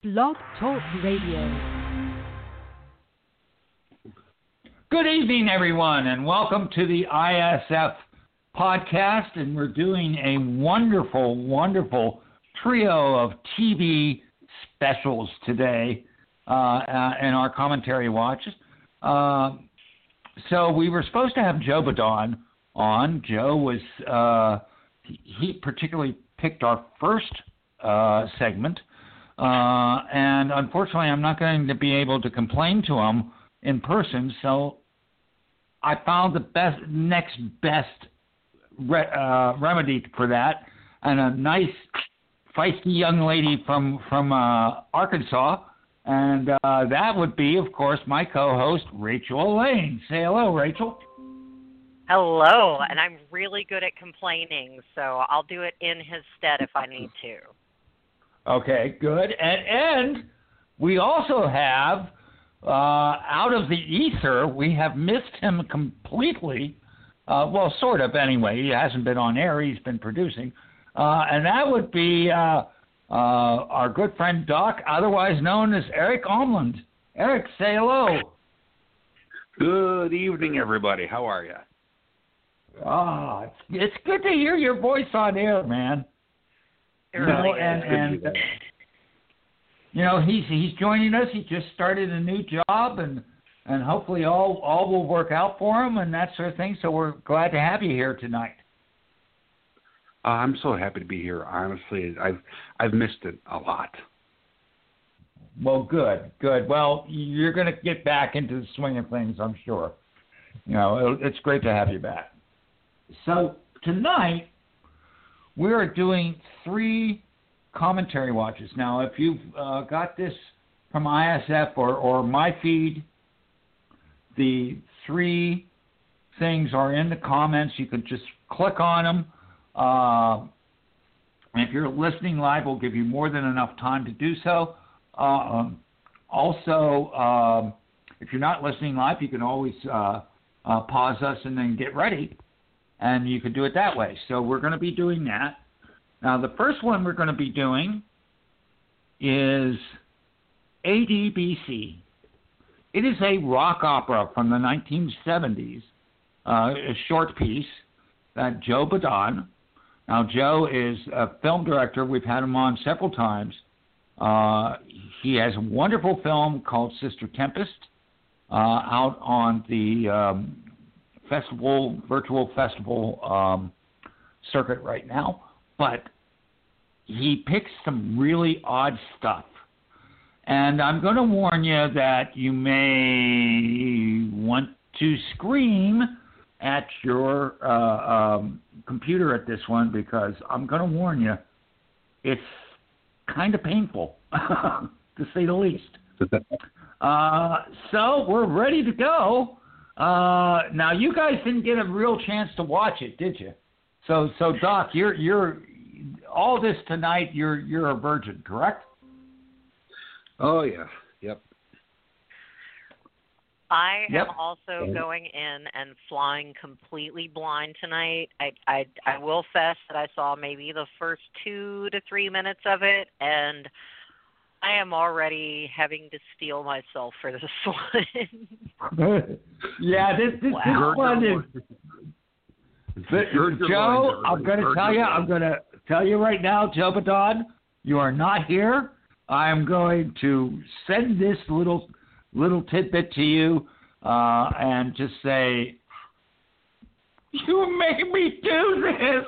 Blog Talk Radio. Good evening, everyone, and welcome to the ISF podcast. And we're doing a wonderful, wonderful trio of TV specials today in our commentary watches. So we were supposed to have Joe Badon on. Joe was, he particularly picked our first segment. And unfortunately, I'm not going to be able to complain to him in person, so I found the next best remedy for that, and a nice, feisty young lady from Arkansas, and that would be, of course, my co-host, Rachel Lane. Say hello, Rachel. Hello, and I'm really good at complaining, so I'll do it in his stead if I need to. Okay, good. And we also have, out of the ether, we have missed him completely. Well, sort of anyway. He hasn't been on air. He's been producing. And that would be our good friend Doc, otherwise known as Eric Omland. Eric, say hello. Good evening, everybody. How are you? It's good to hear your voice on air, man. He's joining us. He just started a new job, and hopefully all will work out for him and that sort of thing. So we're glad to have you here tonight. I'm so happy to be here. Honestly, I've missed it a lot. Well, good. Well, you're going to get back into the swing of things, I'm sure. It's great to have you back. So tonight, we are doing 3 commentary watches. Now, if you've got this from ISF or my feed, the 3 things are in the comments. You can just click on them. And if you're listening live, we'll give you more than enough time to do so. Also, if you're not listening live, you can always pause us and then get ready. And you could do it that way. So we're going to be doing that. Now, the first one we're going to be doing is ADBC. It is a rock opera from the 1970s, a short piece that Joe Badon. Now, Joe is a film director. We've had him on several times. He has a wonderful film called Sister Tempest out on the virtual festival circuit right now. But he picks some really odd stuff. And I'm going to warn you that you may want to scream at your computer at this one, because I'm going to warn you, it's kind of painful, to say the least. So we're ready to go. Now, you guys didn't get a real chance to watch it, did you? So Doc, you're all this tonight. You're a virgin, correct? Oh yeah, yep. I am also going in and flying completely blind tonight. I will fess that I saw maybe the first 2 to 3 minutes of it, and I am already having to steel myself for this one. Yeah, this one is. Joe, I'm going to tell you right now, Joe Badon, you are not here. I am going to send this little tidbit to you and just say, you make me do this.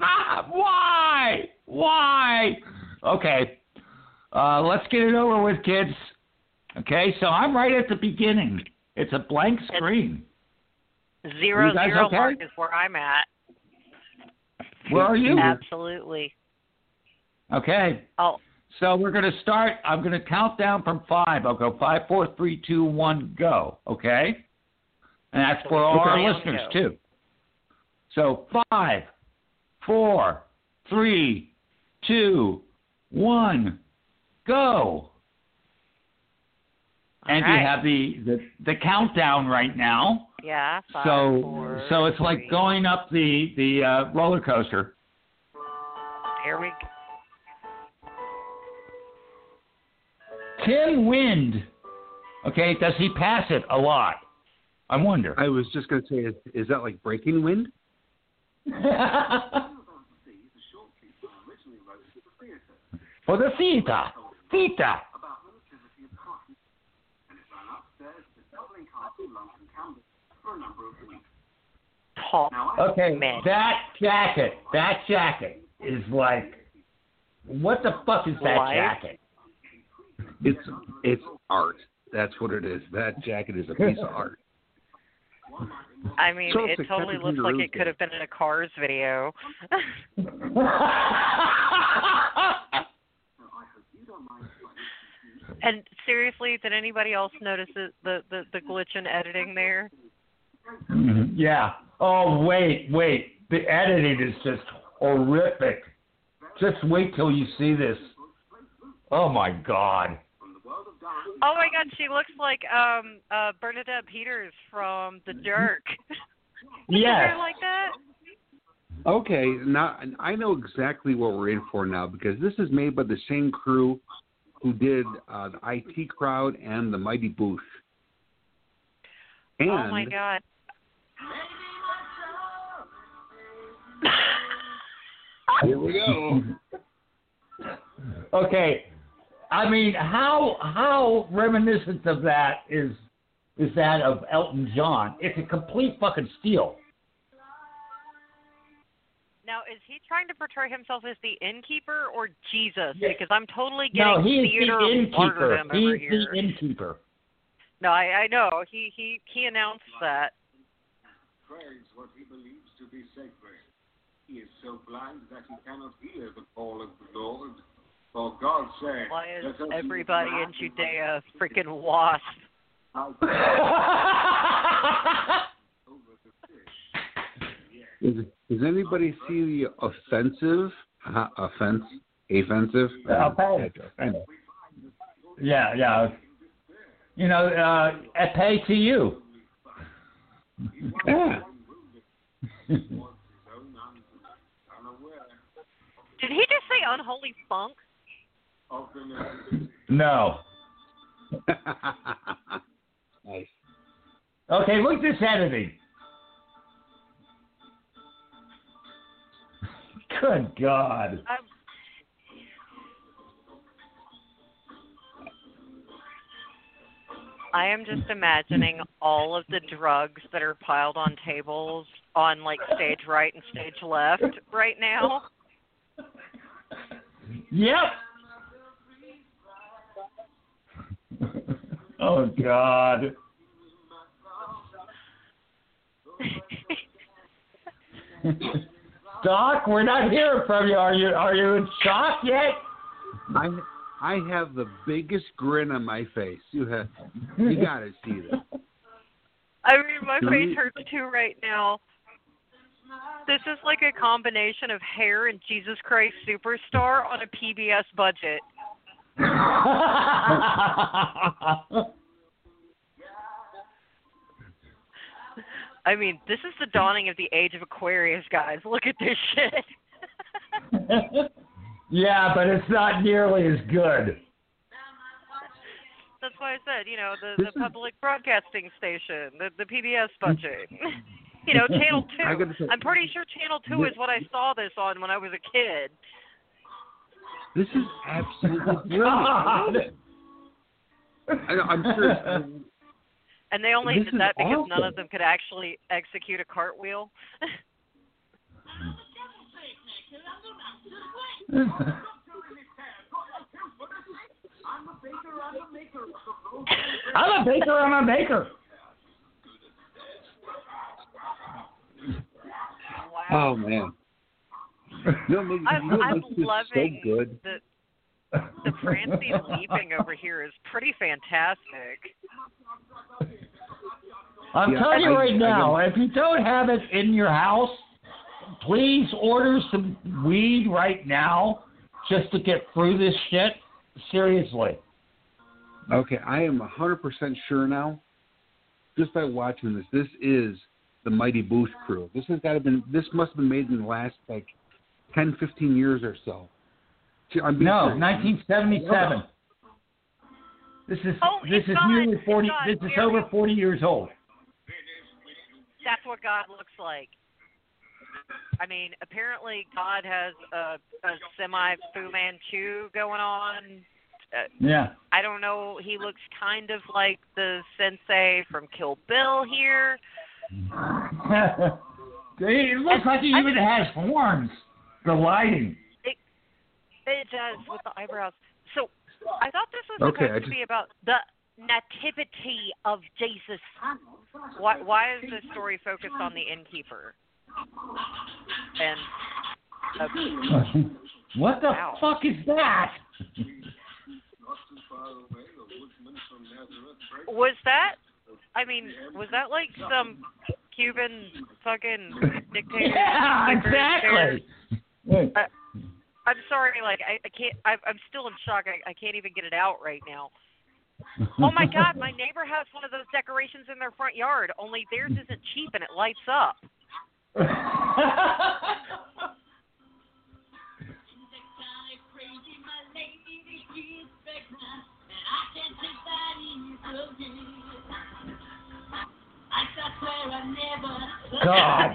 Why? Okay, let's get it over with, kids. Okay, so I'm right at the beginning. It's a blank screen. 0-0 okay? Mark is where I'm at. Where are you? Absolutely. Okay. Oh. So we're going to start. I'm going to count down from 5. I'll go 5, 4, 3, 2, 1, go. Okay? And that's for all our listeners, too. So 5, 4, 3, 2, 1, go. And you have the countdown right now. Yeah. 5, so 4, so it's 3. like going up the roller coaster. Here we go. Tim Wind. Okay, does he pass it a lot? I wonder. I was just going to say, is that like Breaking Wind? For the theater. Tall Okay, man. that jacket is like, what the fuck is that Life? jacket? It's art. That's what it is. That jacket is a piece of art. I mean, So it it's a totally Captain looks like Kangaroo it could have been in a Cars video. And seriously, did anybody else notice the glitch in editing there? Yeah. Oh, wait. The editing is just horrific. Just wait till you see this. Oh, my God. Oh my God, she looks like Bernadette Peters from The Jerk. Yes. Hair like that? Okay, now I know exactly what we're in for now because this is made by the same crew who did the IT Crowd and the Mighty Boosh. And Oh my God. here we go. Okay. I mean, how reminiscent of that is that of Elton John? It's a complete fucking steal. Now, is he trying to portray himself as the innkeeper or Jesus? Yeah. Because I'm totally No, getting he is theater the innkeeper. martyrdom over He's here. the innkeeper. No, I know. He announced that. Praise what he believes to be sacred. He is so blind that he cannot hear the call of the Lord. For God's sake, Why is let us everybody in use Judea freaking wasp? over the fish. Does anybody see the offensive? Offensive? Okay. Yeah. You know, epee to you. Yeah. Did he just say unholy funk? No. Nice. Okay, look at this editing. Good God. I am just imagining all of the drugs that are piled on tables on like stage right and stage left right now. Yep. Oh God. Doc, we're not hearing from you. Are you in shock yet? I have the biggest grin on my face. You gotta see this. I mean, my face hurts too right now. This is like a combination of hair and Jesus Christ Superstar on a PBS budget. I mean, this is the dawning of the age of Aquarius, guys. Look at this shit. Yeah, but it's not nearly as good. That's why I said, you know, the public broadcasting station, the PBS budget. You know, Channel 2. I'm pretty sure Channel 2 is what I saw this on when I was a kid. This is absolutely brilliant. I'm sure. And they only This did is that because awesome. none of them could actually execute a cartwheel. I'm a baker. Oh man. No, maybe, I'm loving so good. the Francie leaping over here is pretty fantastic. I'm telling you right now, if you don't have it in your house, please order some weed right now just to get through this shit. Seriously. Okay, I am 100% sure now, just by watching this. This is the Mighty Boosh crew. This must have been made in the last 10, 15 years or so. No, 1977. This is it's God. nearly 40. It's God. This is over 40 years old. That's what God looks like. I mean, apparently God has a semi-Fu Manchu going on. Yeah. I don't know. He looks kind of like the sensei from Kill Bill here. It looks like he even has horns. The lighting. It does with the eyebrows. So I thought this was supposed to be about the nativity of Jesus. Why is this story focused on the innkeeper? And what the fuck is that? Was that? I mean, was that like some Cuban fucking dictator? Yeah, exactly. I'm sorry, like I can't. I'm still in shock. I can't even get it out right now. Oh my God, my neighbor has one of those decorations in their front yard. Only theirs isn't cheap and it lights up. God.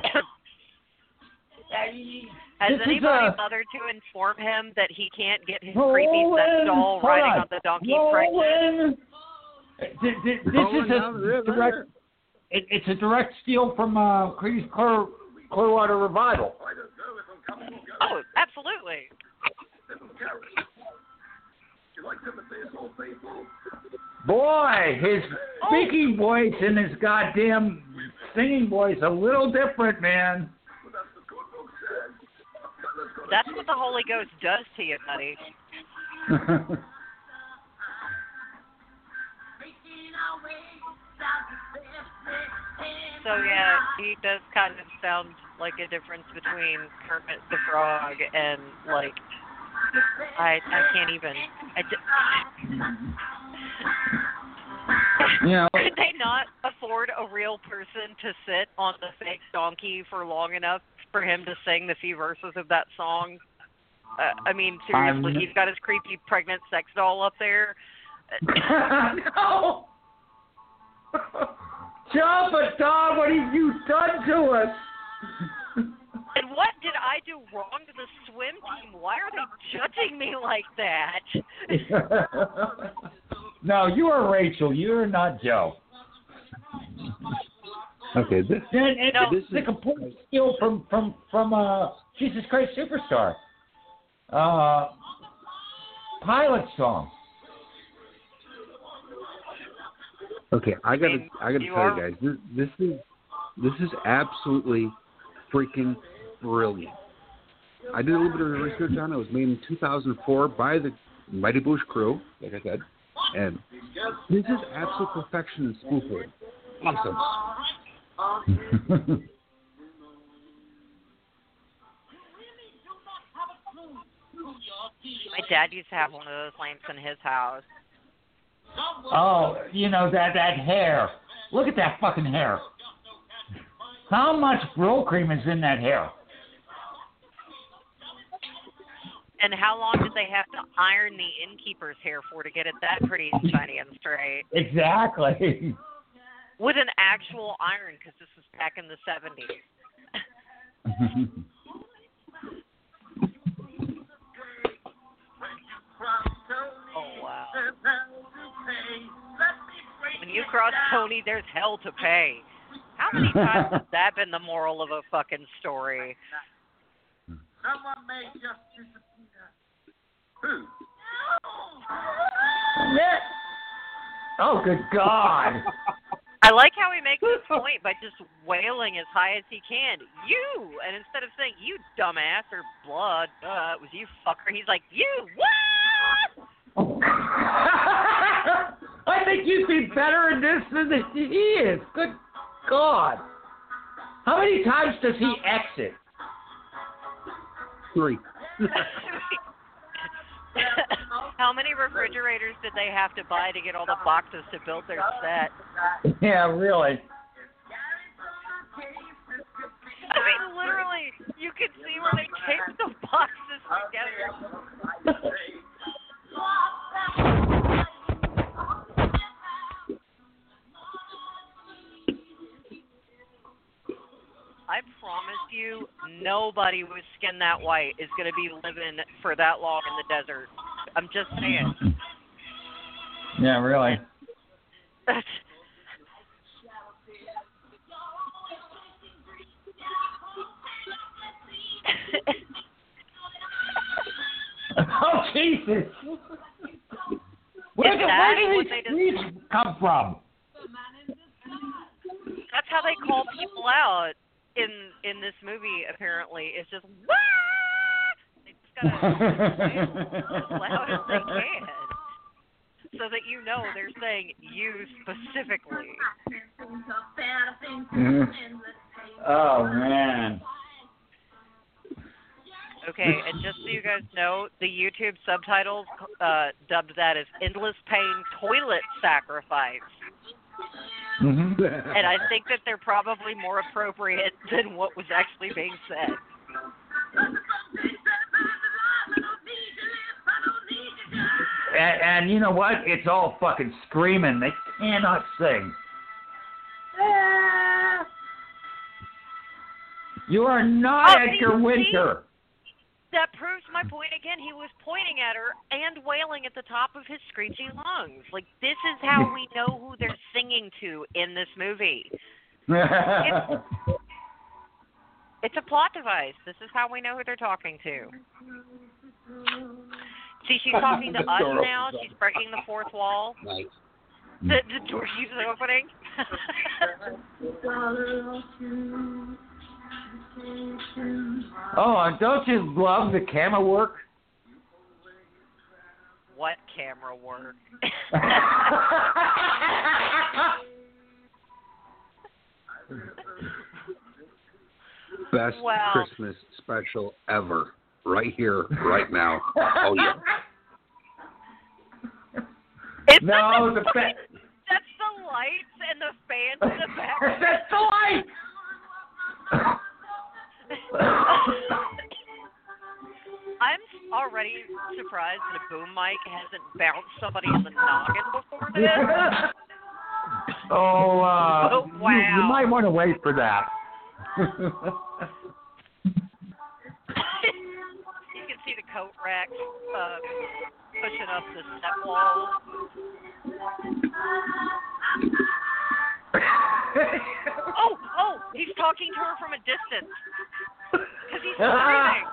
Has anybody bothered to inform him that he can't get his creepy sex doll riding on the donkey pregnant? This is a direct. It's a direct steal from Creed's Clearwater Revival. Oh, absolutely. Boy, his speaking voice and his goddamn singing voice a little different, man. That's what the Holy Ghost does to you, buddy. So, yeah, he does kind of sound like a difference between Kermit the Frog and, like, I can't even. Could they not afford a real person to sit on the fake donkey for long enough for him to sing the few verses of that song? I mean, seriously, he's got his creepy pregnant sex doll up there. No! Jump, dog, what have you done to us? And what did I do wrong to the swim team? Why are they judging me like that? No, you are Rachel. You are not Joe. Okay, this is a complete steal from Jesus Christ Superstar. Pilot song. Okay, I gotta tell you guys, this is absolutely freaking brilliant. I did a little bit of research on it. It was made in 2004 by the Mighty Boosh crew, like I said, and this is absolute perfection in spoofing. Awesome. My dad used to have one of those lamps in his house. Oh, you know, that hair. Look at that fucking hair. How much Brill cream is in that hair? And how long did they have to iron the innkeeper's hair for to get it that pretty and shiny and straight? Exactly. With an actual iron, because this was back in the 70s. Oh, wow. When you cross Tony, there's hell to pay. How many times has that been the moral of a fucking story? Someone may just disappear. Who? Oh, good God. I like how he makes this point by just wailing as high as he can. You! And instead of saying, you dumbass, or blood, it was you fucker, he's like, you! What? I think you'd be better in this than he is. Good God. How many times does he exit? 3. How many refrigerators did they have to buy to get all the boxes to build their set? Yeah, really. I mean, literally, you can see where they taped the boxes together. you, nobody with skin that white is going to be living for that long in the desert. I'm just saying. Yeah, really. Oh, Jesus. Where do these streets come from? That's how they call people out in this movie, apparently. It's just, wah! They just got to wail as loud as they can so that you know they're saying you specifically. Oh, man. Okay, and just so you guys know, the YouTube subtitles dubbed that as Endless Pain Toilet Sacrifice. Mm-hmm. And I think that they're probably more appropriate than what was actually being said. And you know what? It's all fucking screaming. They cannot sing. You are not Edgar Winter. That proves my point again. He was pointing at her and wailing at the top of his screechy lungs. Like, this is how we know who they're singing to in this movie. It's a plot device. This is how we know who they're talking to. See, she's talking to us now. She's breaking the fourth wall. Nice. The door keeps opening. Oh, and don't you love the camera work? What camera work? Best Christmas special ever. Right here, right now. Oh, yeah. That's the lights and the fans in the back. That's the lights! I'm already surprised that a boom mic hasn't bounced somebody in the noggin before this. Oh, wow. You might want to wait for that. You can see the coat rack pushing up the step wall. Oh, he's talking to her from a distance. Because he's screaming.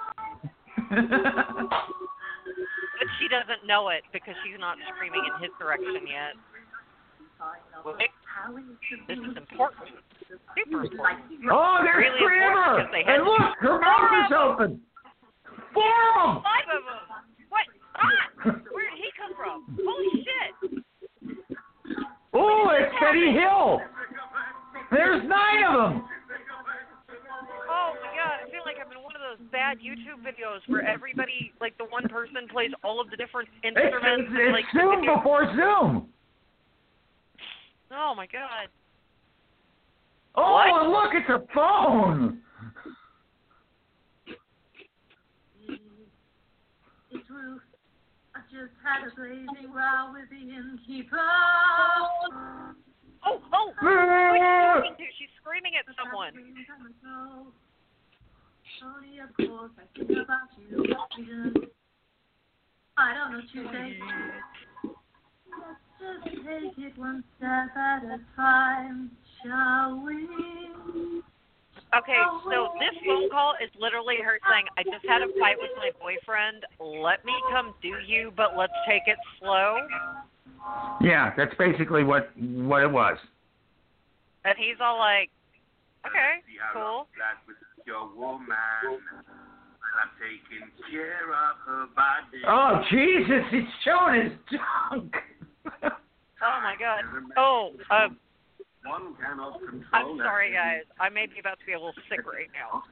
But she doesn't know it because she's not screaming in his direction yet. Wait, this is important. Super important. Oh, there's really three of her! And look, her mouth is open! 4 of them! 5 of them! What? Ah! Where did he come from? Holy shit! Oh, it's Betty Hill! There's 9 of them! Oh my god, I feel like I'm in one of those bad YouTube videos where everybody, like the one person plays all of the different instruments. It's like, Zoom before Zoom! Oh my god. Oh, what? And look, it's a phone! It's Ruth. I just had a blazing row with the innkeeper. Oh! Who is she talking to? She's screaming at someone. Only of course I think about you. I don't know Tuesday. Let's just take it one step at a time, shall we? Okay, so this phone call is literally her saying, I just had a fight with my boyfriend. Let me come do you, but let's take it slow. Yeah, that's basically what it was. And he's all like, okay, cool. Your woman, I'm taking care of her body. Oh, Jesus, he's showing his junk. Oh, my God. Oh, One cannot control I'm sorry, guys. I may be about to be a little sick right now.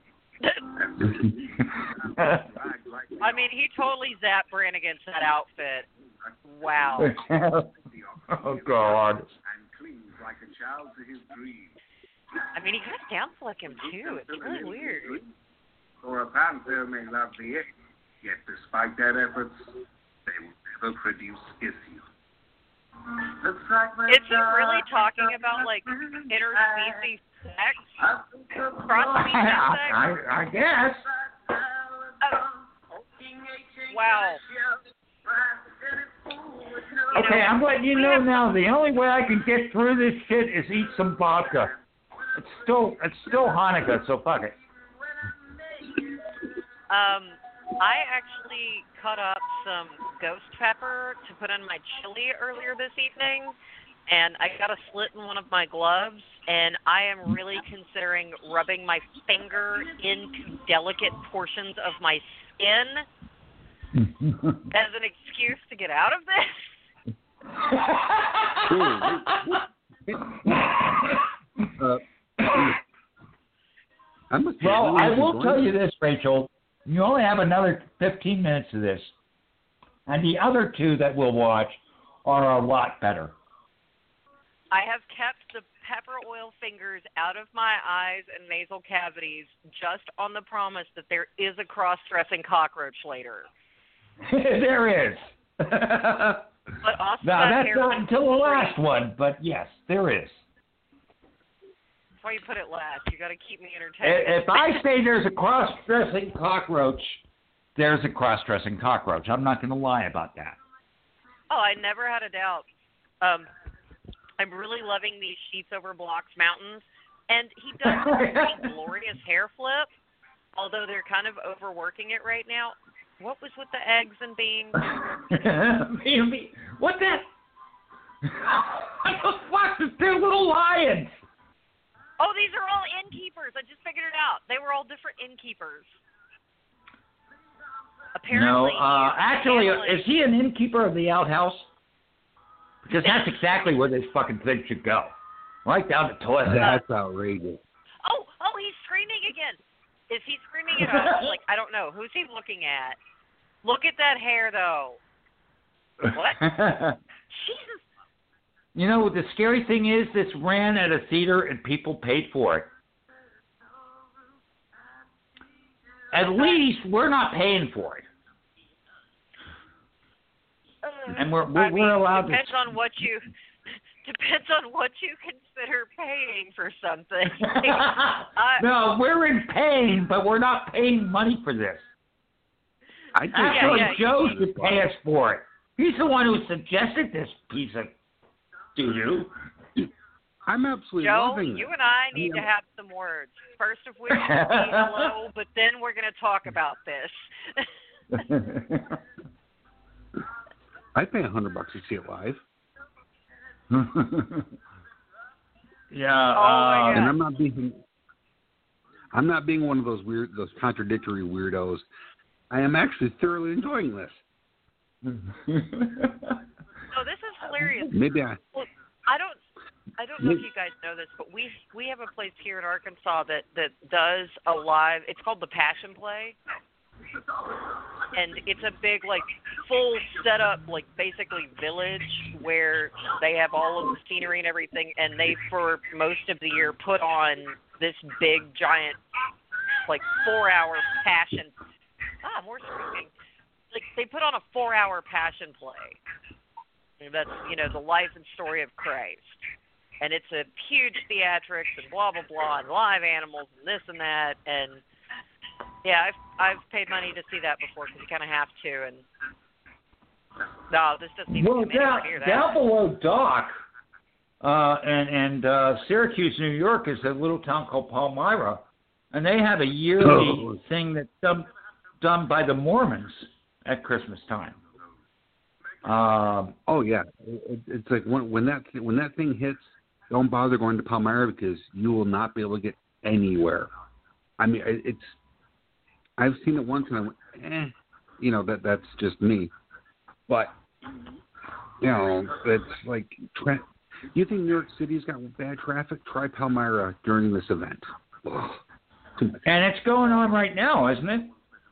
I mean, he totally zapped Brannigan's that outfit. Wow. Oh, God. And clings like a child to his dreams. I mean, he kind of sounds like him, too. It's really weird. Or a panther may love the egg, yet despite their efforts, they will never produce issue. Let's Is he really talking about like interspecies sex? Cross-species sex? I guess. Wow. Okay, I'm letting you know now. The only way I can get through this shit is eat some vodka. It's still Hanukkah, so fuck it. I actually cut up some ghost pepper to put in my chili earlier this evening, and I got a slit in one of my gloves, and I am really considering rubbing my finger into delicate portions of my skin as an excuse to get out of this. Well, I will tell you this, Rachel. You only have another 15 minutes of this. And the other two that we'll watch are a lot better. I have kept the pepper oil fingers out of my eyes and nasal cavities just on the promise that there is a cross-dressing cockroach later. There is. But also now, that's not until the last one, but yes, there is. That's why you put it last. You got to keep me entertained. If I say there's a cross-dressing cockroach, there's a cross-dressing cockroach. I'm not going to lie about that. Oh, I never had a doubt. I'm really loving these Sheets Over Blocks mountains. And he does a pretty glorious hair flip, although they're kind of overworking it right now. What was with the eggs and beans? What the? They're little lions. Oh, these are all innkeepers. I just figured it out. They were all different innkeepers. Apparently. No, actually, is he an innkeeper of the outhouse? Because that's exactly where this fucking thing should go. Right down the toilet. That's outrageous. Oh, he's screaming again. Is he screaming at us? Like, I don't know. Who's he looking at? Look at that hair, though. What? Jesus. You know, the scary thing is this ran at a theater and people paid for it. At least we're not paying for it. And we're allowed depends on what you consider paying for something. No, we're in pain, but we're not paying money for this. Actually, Joe should pay us for it. He's the one who suggested this piece of doo-doo. I'm absolutely Joe, loving it. you and I need to have some words. First of which, hello, but then we're going to talk about this. I'd pay $100 to see it live. Yeah. And I'm not being one of those contradictory weirdos. I am actually thoroughly enjoying this. Oh, this is hilarious. Maybe Well, I don't know if you guys know this, but we have a place here in Arkansas that does a live. It's called the Passion Play, and it's a big like full setup, like basically village where they have all of the scenery and everything, and they for most of the year put on this big giant like 4-hour passion. More screaming. Like they put on a 4-hour passion play. That's the life and story of Christ. And it's a huge theatrics and blah, blah, blah, and live animals and this and that. And, yeah, I've paid money to see that before because you kind of have to. And, no, this doesn't even come anywhere near that. Down below Dock and Syracuse, New York, is a little town called Palmyra. And they have a yearly thing that's done by the Mormons at Christmas time. Oh, yeah. It's like when that thing hits, don't bother going to Palmyra because you will not be able to get anywhere. I mean, I've seen it once and I went, that's just me. But, it's like, you think New York City's got bad traffic? Try Palmyra during this event. Ugh. And it's going on right now, isn't it?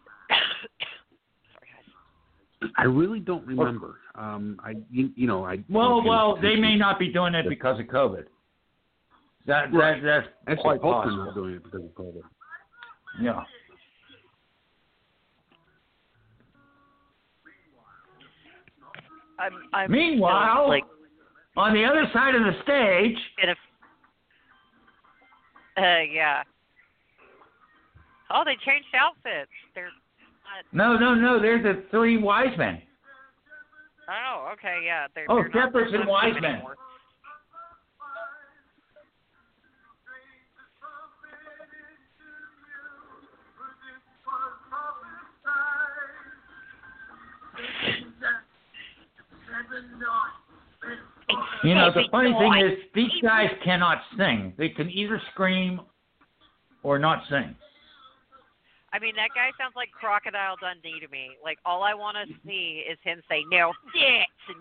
I really don't remember. Well, they may not be doing it because of COVID. That's quite possible. Not doing it because of COVID. Yeah. I'm Meanwhile, on the other side of the stage. Yeah. Oh, they changed outfits. They're not... No. They're the three wise men. Oh, okay, yeah. They're Shepherds not and wise men. anymore. You know, the funny thing is, these guys cannot sing. They can either scream or not sing. I mean, that guy sounds like Crocodile Dundee to me. Like, all I want to see is him say, "Now that's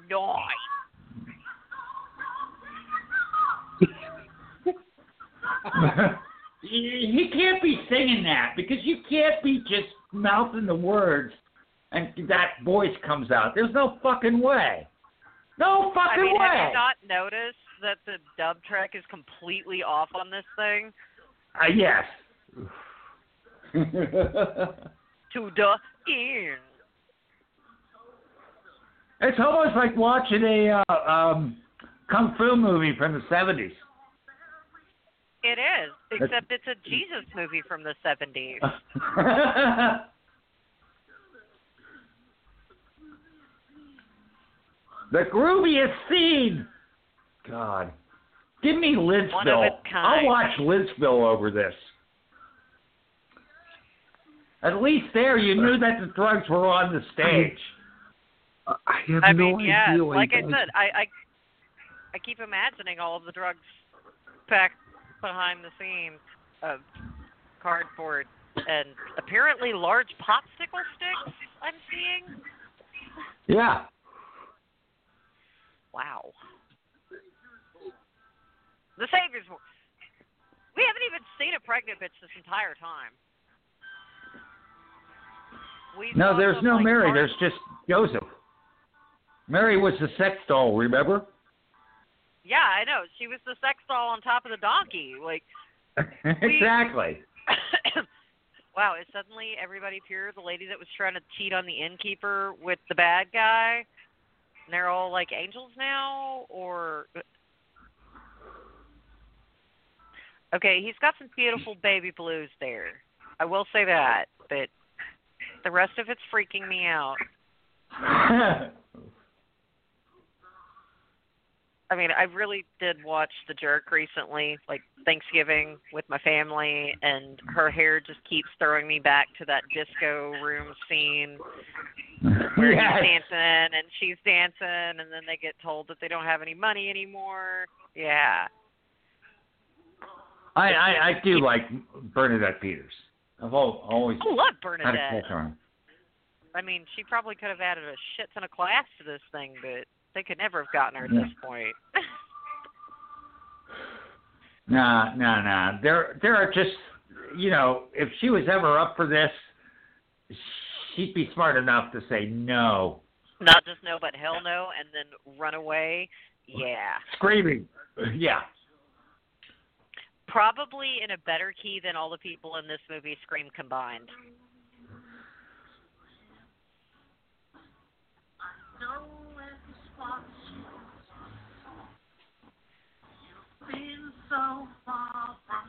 nice." He can't be singing that because you can't be just mouthing the words and that voice comes out. There's no fucking way. No fucking way. Have you not noticed that the dub track is completely off on this thing? Yes. To the ear. It's almost like watching a kung fu movie from the 70s. It is, except it's a Jesus movie from the 70s. The grooviest scene. God. Give me Lidsville. One of its kind. I'll watch Lidsville over this. At least there you knew that the drugs were on the stage. I have no idea. Like I said, I keep imagining all of the drugs packed behind the scenes of cardboard and apparently large popsicle sticks I'm seeing. Yeah. Wow. The Saviors. We haven't even seen a pregnant bitch this entire time. No, there's no Mary. There's just Joseph. Mary was the sex doll, remember? Yeah, I know. She was the sex doll on top of the donkey. Like exactly. Wow, is suddenly everybody pure? The lady that was trying to cheat on the innkeeper with the bad guy, and they're all like angels now? Or okay, he's got some beautiful baby blues there. I will say that, but the rest of it's freaking me out. I mean, I really did watch The Jerk recently, like Thanksgiving with my family, and her hair just keeps throwing me back to that disco room scene where he's dancing and she's dancing, and then they get told that they don't have any money anymore. Yeah. I do like Bernadette Peters. I've always I love Bernadette. had a crush on her. I mean, she probably could have added a shit ton of class to this thing, but they could never have gotten her at this point. No. There are just, you know, if she was ever up for this, she'd be smart enough to say no. Not just no, but hell no, and then run away. Yeah. Screaming. Yeah. Probably in a better key than all the people in this movie scream combined. So far from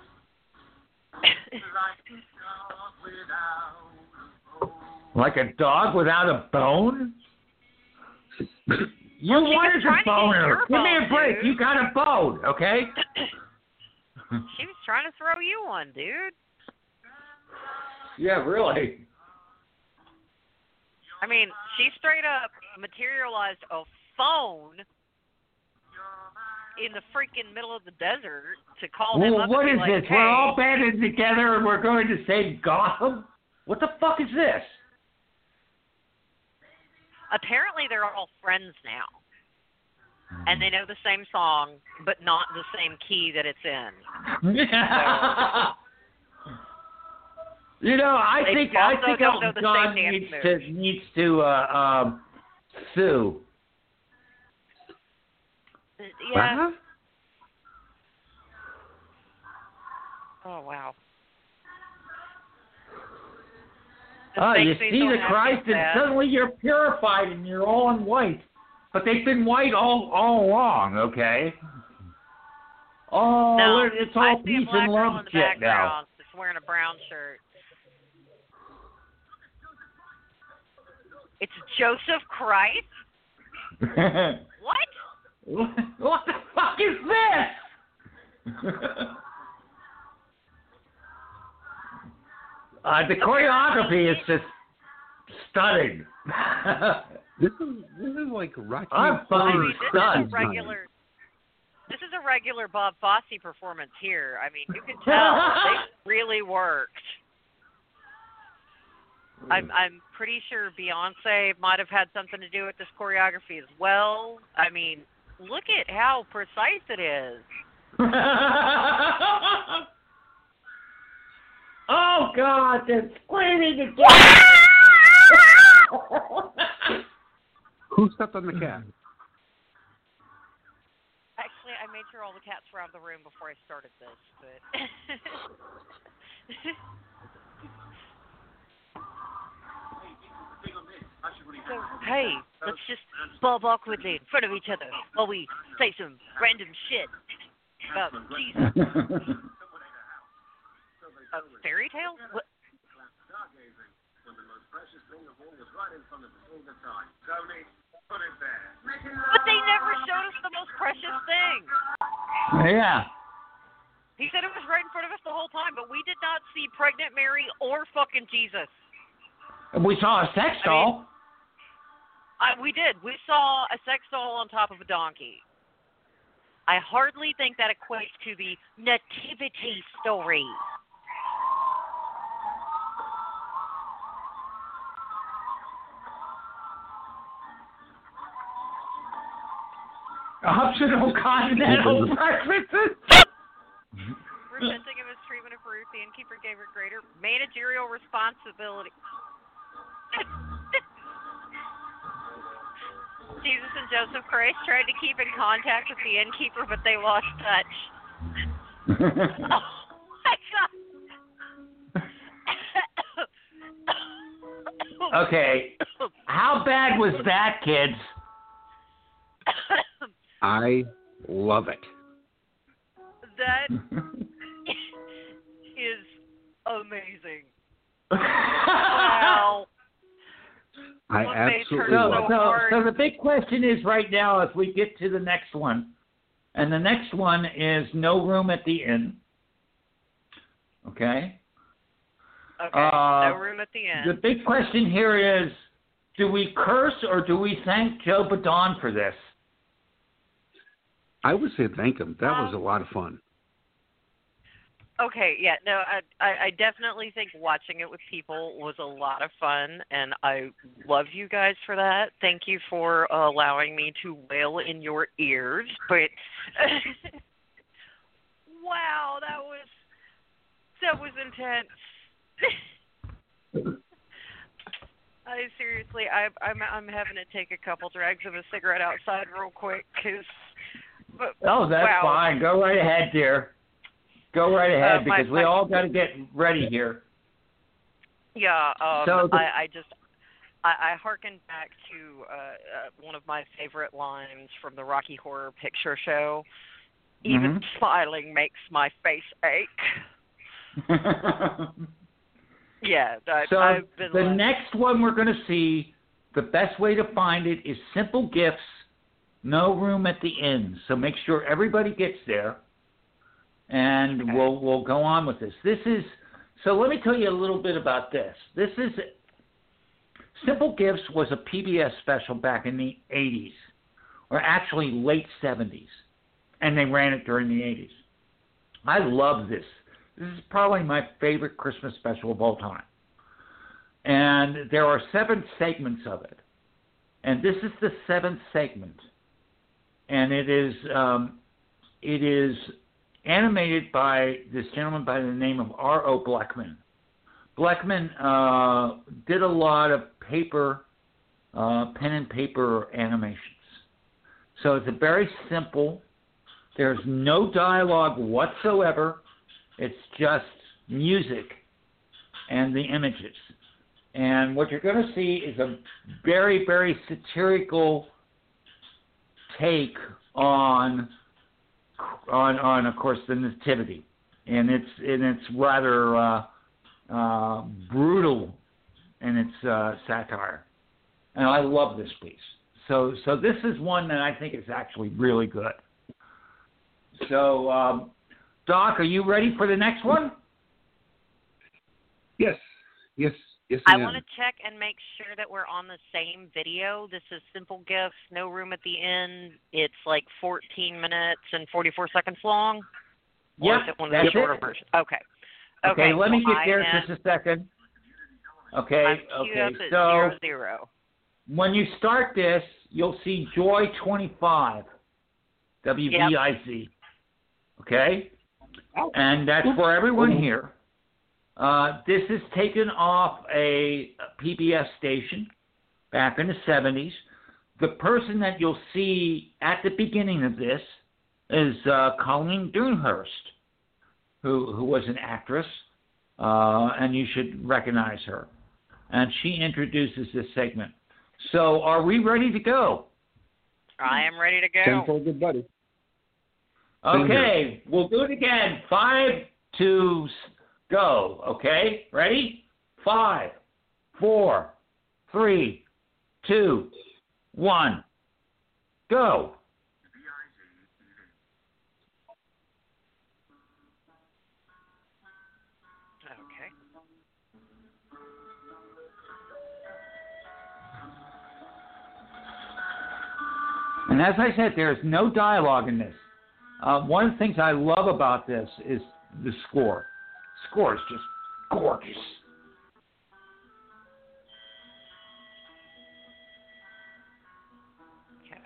like a dog without a bone? You wanted a boner. Give me a break. You got a bone, okay? She was trying to throw you one, dude. Yeah, really. I mean, she straight up materialized a phone in the freaking middle of the desert to call him up. What and is be like, this? hey. We're all banded together and we're going to save Gotham? What the fuck is this? Apparently they're all friends now. And they know the same song, but not the same key that it's in. You know, I think don't know the Elton same John needs to sue. Yeah. Oh, wow. You see the Christ and suddenly you're purified and you're all in white. but they've been white all along, okay? Oh, No, it's I all see a peace black and girl love in the shit now. background that's wearing a brown shirt. It's Joseph Christ? What? What the fuck is this? The choreography is just stunning. This is like Rocky. I'm fucking stunned. This is a regular Bob Fosse performance here. I mean, you can tell they really worked. I'm pretty sure Beyonce might have had something to do with this choreography as well. I mean, look at how precise it is. Oh God, they're screaming again. Who stepped on the cat? Actually, I made sure all the cats were out of the room before I started this, but so, hey, let's just bub awkwardly in front of each other while we say some random shit about Jesus. Fairy tales? What? But they never showed us the most precious thing. Yeah. He said it was right in front of us the whole time, but we did not see pregnant Mary or fucking Jesus. We saw a sex doll. We did. We saw a sex doll on top of a donkey. I hardly think that equates to the nativity story. Optional continental preferences. Repenting of his treatment of Ruth, the innkeeper gave her greater managerial responsibility. Jesus and Joseph Christ tried to keep in contact with the innkeeper, but they lost touch. Oh my God. Okay. How bad was that, kids? I love it. That is amazing. Wow. I absolutely love it. So the big question is right now as we get to the next one, and the next one is no room at the inn. Okay? Okay, no room at the end. The big question here is, do we curse or do we thank Joe Badon for this? I would say thank him. That was a lot of fun. Okay, yeah, no, I definitely think watching it with people was a lot of fun, and I love you guys for that. Thank you for allowing me to wail in your ears, but wow, that was intense. I'm having to take a couple drags of a cigarette outside real quick, that's wow. Fine. Go right ahead, dear. Go right ahead because we all got to get ready here. Yeah. I hearkened back to one of my favorite lines from the Rocky Horror Picture Show. Even smiling makes my face ache. Yeah. I've been the next one we're going to see, the best way to find it is simple gifts, no room at the inn. So make sure everybody gets there. And we'll go on with this. So let me tell you a little bit about this. This is Simple Gifts was a PBS special back in the 80s, or actually late 70s, and they ran it during the 80s. I love this. This is probably my favorite Christmas special of all time. And there are 7 segments of it. And this is the 7th segment. And it is animated by this gentleman by the name of R.O. Bleckman. Bleckman did a lot of pen and paper animations. So it's a very simple. There's no dialogue whatsoever. It's just music and the images. And what you're going to see is a very, very satirical take on of course the Nativity, and it's rather brutal in its satire, and I love this piece. So this is one that I think is actually really good. So Doc, are you ready for the next one? Yes. I want to check and make sure that we're on the same video. This is Simple Gifts, No Room at the End. It's like 14 minutes and 44 seconds long. Yeah, or is it one of the shorter versions? Okay. Let me get there just a second. Okay. I'm queued up at 00. When you start this, you'll see Joy 25, WBIZ. Yep. Okay, and that's for everyone here. This is taken off a PBS station back in the 70s. The person that you'll see at the beginning of this is Colleen Durnhurst, who was an actress, and you should recognize her. And she introduces this segment. So are we ready to go? I am ready to go. Tenfold good buddy. Okay, we'll do it again. 5, 2, go. Okay, ready? 5, 4, 3, 2, 1, go. Okay. And as I said, there is no dialogue in this. One of the things I love about this is the score. The score is just gorgeous. Okay.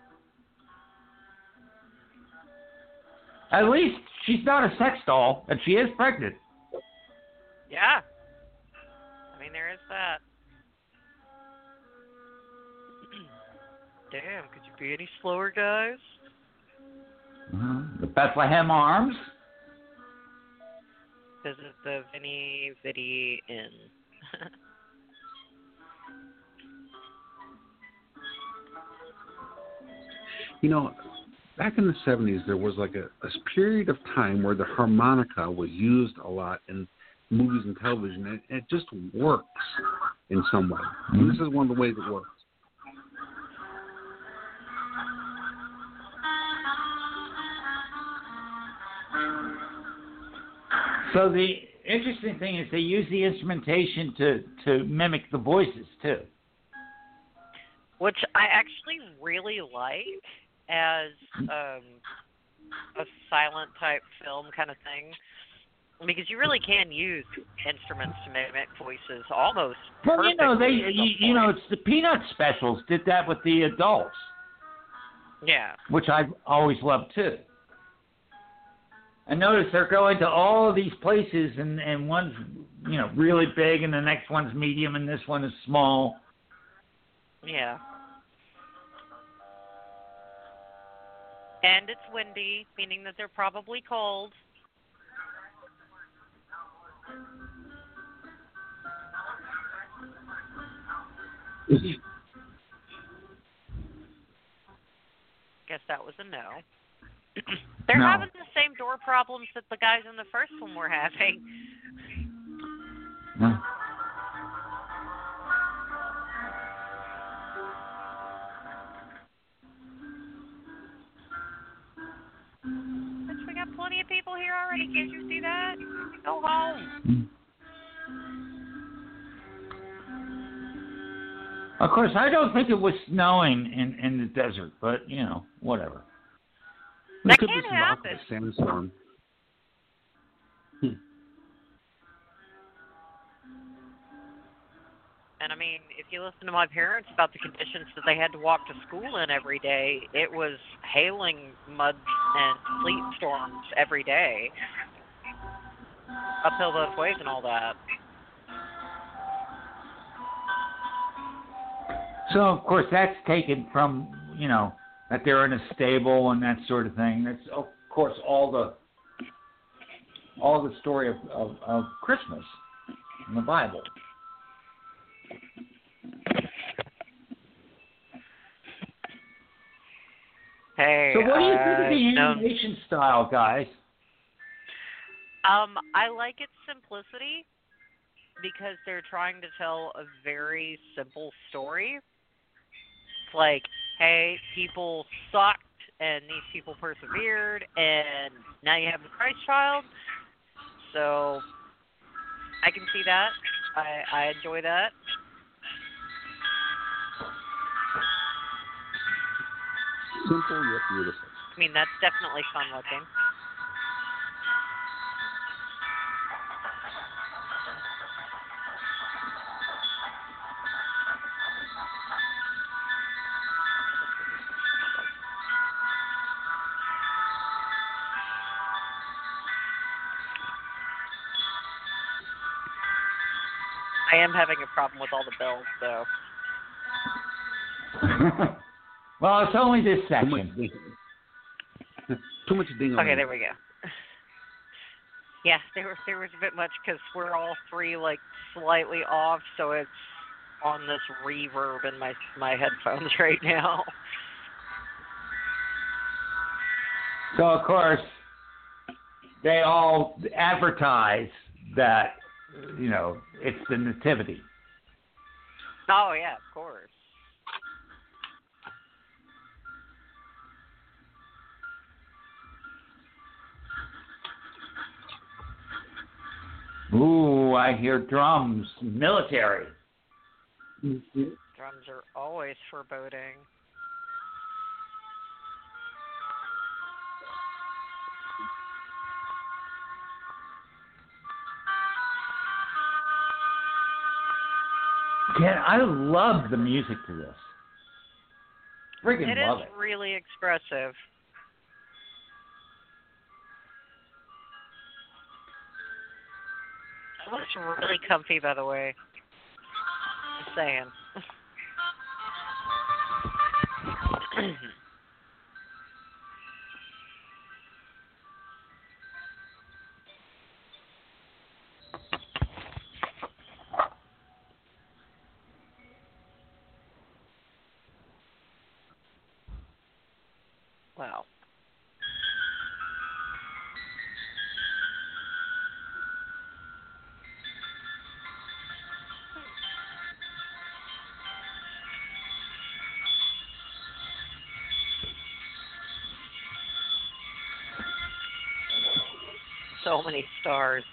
At least she's not a sex doll, and she is pregnant. Yeah. I mean, there is that. Damn, could you be any slower, guys? The Bethlehem Arms. Visit the Vinny Viddy Inn. You know, back in the 70s, there was like a period of time where the harmonica was used a lot in movies and television, and it just works in some way. And this is one of the ways it works. So the interesting thing is they use the instrumentation to mimic the voices, too. Which I actually really like as a silent type film kind of thing. Because you really can use instruments to mimic voices almost perfectly. Well, it's the Peanut specials did that with the adults. Yeah. Which I've always loved, too. And notice they're going to all of these places, and one's, really big, and the next one's medium, and this one is small. Yeah. And it's windy, meaning that they're probably cold. Guess that was a no. They're having the same door problems that the guys in the first one were having. No. Bitch, we got plenty of people here already. Can't you see that? Go home. Of course, I don't think it was snowing in the desert, but, whatever. That could can be happen. A sandstorm. And I mean, if you listen to my parents about the conditions that they had to walk to school in every day, it was hailing, mud, and sleet storms every day. Uphill both ways and all that. So, of course, that's taken from, that they're in a stable and that sort of thing. That's, of course, all the story of Christmas in the Bible. Hey. So what do you think of the animation style, guys? I like its simplicity because they're trying to tell a very simple story. It's like, hey, people sucked and these people persevered and now you have the Christ child. So I can see that. I enjoy that. Simple yet beautiful. I mean, that's definitely fun looking. I am having a problem with all the bells, though. Well, it's only this section. Too much ding. Okay, there we go. Yeah, there was a bit much because we're all three like slightly off, so it's on this reverb in my headphones right now. So of course, they all advertise that, you know, it's the nativity. Oh yeah, of course. Ooh, I hear drums. Military. Mm-hmm. Drums are always foreboding. Yeah, I love the music to this. Friggin' love it. It is really expressive. It looks really comfy, by the way. Just saying. Wow. So many stars.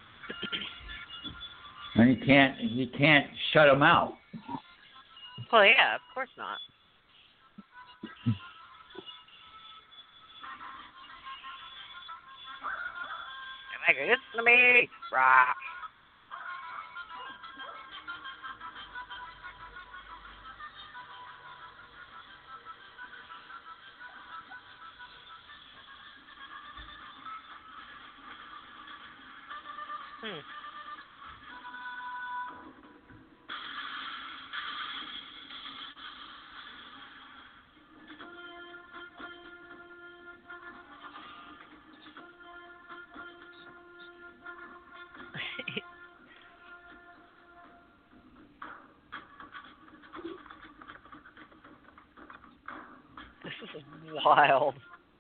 And you can't shut them out. Well, yeah, of course not. It's me. Rah. This is wild.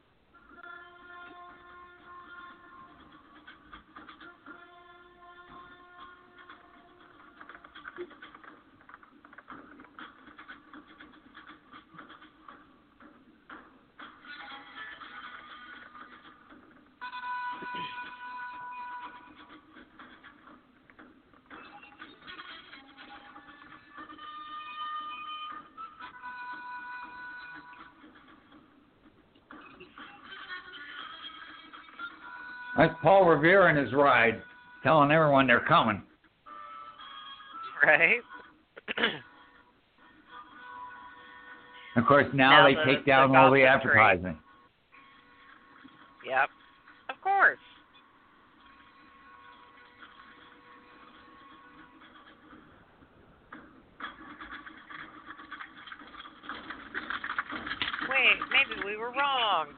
That's Paul Revere in his ride, telling everyone they're coming. Right? Of course, now they take down all the advertising. Yep. Of course. Wait, maybe we were wrong.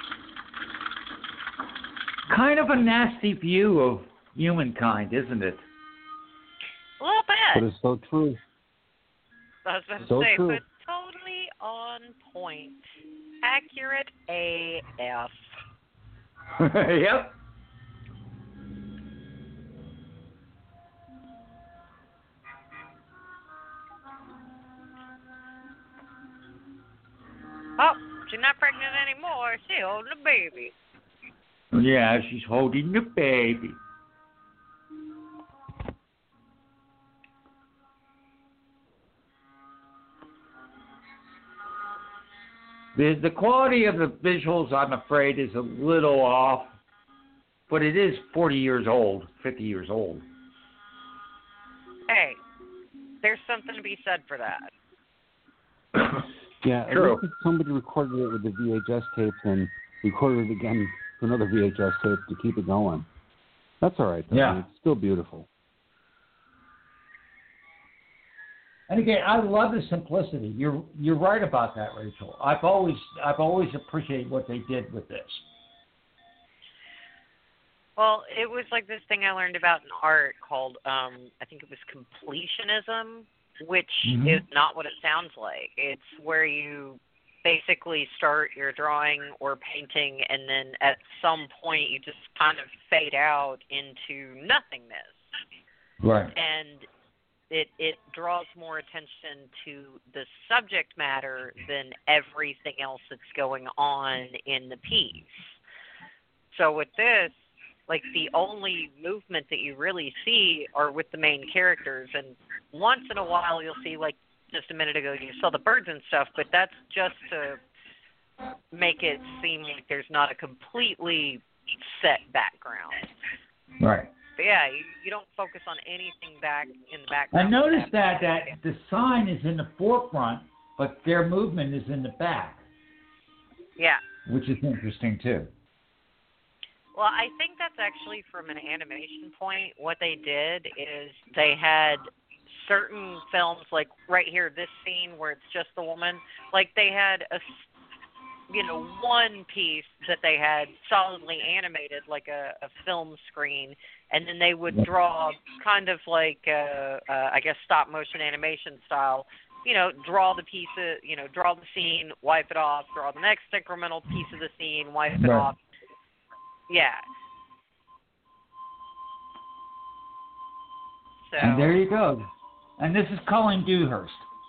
Kind of a nasty view of humankind, isn't it? But it's so true. I was about to So say, true. but totally on point. Accurate AF. Yep. Oh, she's not pregnant anymore. She's holding a baby. Yeah, she's holding the baby. The quality of the visuals, I'm afraid, is a little off, but it is 40 years old, 50 years old. Hey, there's something to be said for that. Yeah, True. It looks like somebody recorded it with the VHS tape and recorded it again for another VHS tape to keep it going. That's all right, though. Yeah. I mean, it's still beautiful. And again, I love the simplicity. You're right about that, Rachel. I've always appreciated what they did with this. Well, it was like this thing I learned about in art called, I think it was completionism, which is not what it sounds like. It's where you basically start your drawing or painting, and then at some point you just kind of fade out into nothingness. Right. And it draws more attention to the subject matter than everything else that's going on in the piece. So with this, like, the only movement that you really see are with the main characters, and once in a while you'll see, like just a minute ago you saw the birds and stuff, but that's just to make it seem like there's not a completely set background. Right. But yeah, you don't focus on anything back in the I background. noticed that the sign is in the forefront, but their movement is in the back. Yeah. Which is interesting too. Well, I think that's actually from an animation point. What they did is they had certain films, like right here, this scene where it's just the woman, like they had one piece that they had solidly animated, like a film screen, and then they would draw kind of like, I guess, stop motion animation style, draw the piece of, draw the scene, wipe it off, draw the next incremental piece of the scene, wipe it off. Yeah. So, and there you go. And this is Colleen Dewhurst.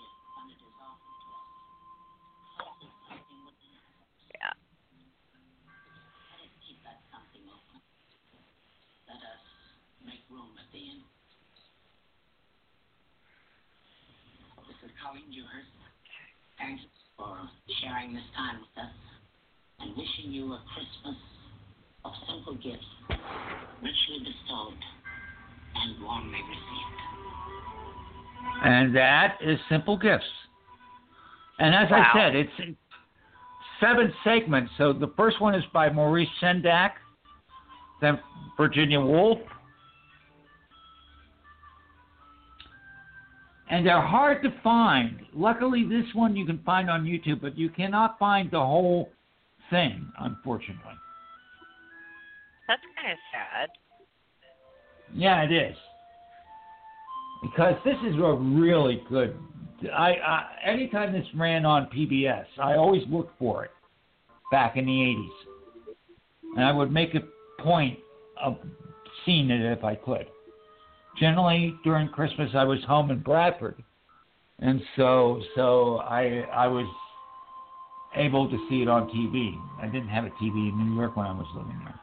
Yeah. This is Colleen Dewhurst. Thanks for sharing this time with us and wishing you a Christmas of simple gifts, richly bestowed and warmly received. And that is Simple Gifts. And as I said, it's 7 segments. So the first one is by Maurice Sendak, then Virginia Woolf. And they're hard to find. Luckily, this one you can find on YouTube, but you cannot find the whole thing, unfortunately. That's kind of sad. Yeah, it is. Because this is a really good. Anytime this ran on PBS, I always looked for it back in the 80s. And I would make a point of seeing it if I could. Generally, during Christmas, I was home in Bradford. And so I was able to see it on TV. I didn't have a TV in New York when I was living there.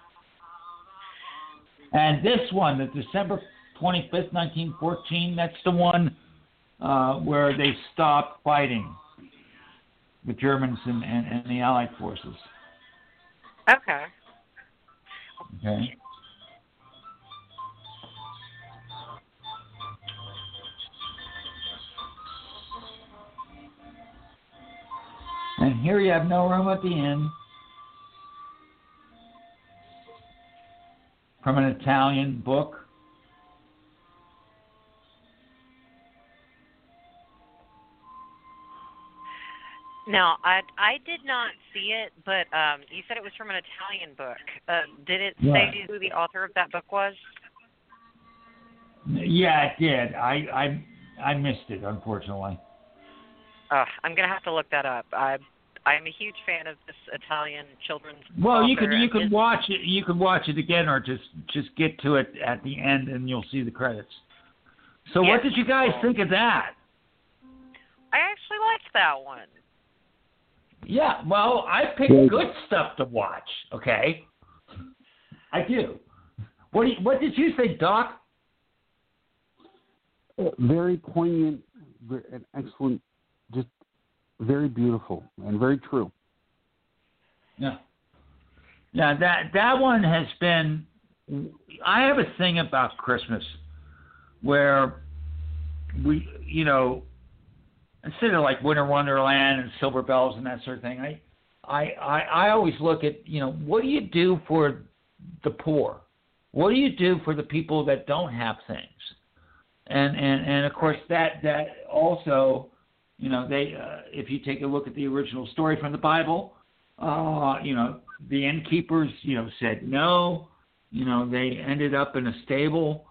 And this one, the December 25th, 1914, that's the one where they stopped fighting the Germans and the Allied forces. Okay. Okay. And here you have No Room at the Inn from an Italian book. Now, I did not see it, but you said it was from an Italian book. Did it say who the author of that book was? Yeah, it did. I missed it, unfortunately. I'm gonna have to look that up. I'm a huge fan of this Italian children's. Well, you author, can watch it. You can watch it again, or just get to it at the end, and you'll see the credits. So, yes, what did you guys think of that? I actually liked that one. Yeah, well, I picked good stuff to watch. Okay, I do. What did you think, Doc? Very poignant, and excellent, just very beautiful and very true. Yeah. Yeah, that one has been. I have a thing about Christmas where we, instead of like Winter Wonderland and Silver Bells and that sort of thing, I always look at, what do you do for the poor? What do you do for the people that don't have things? And of course that also, they if you take a look at the original story from the Bible, the innkeepers, said no, they ended up in a stable.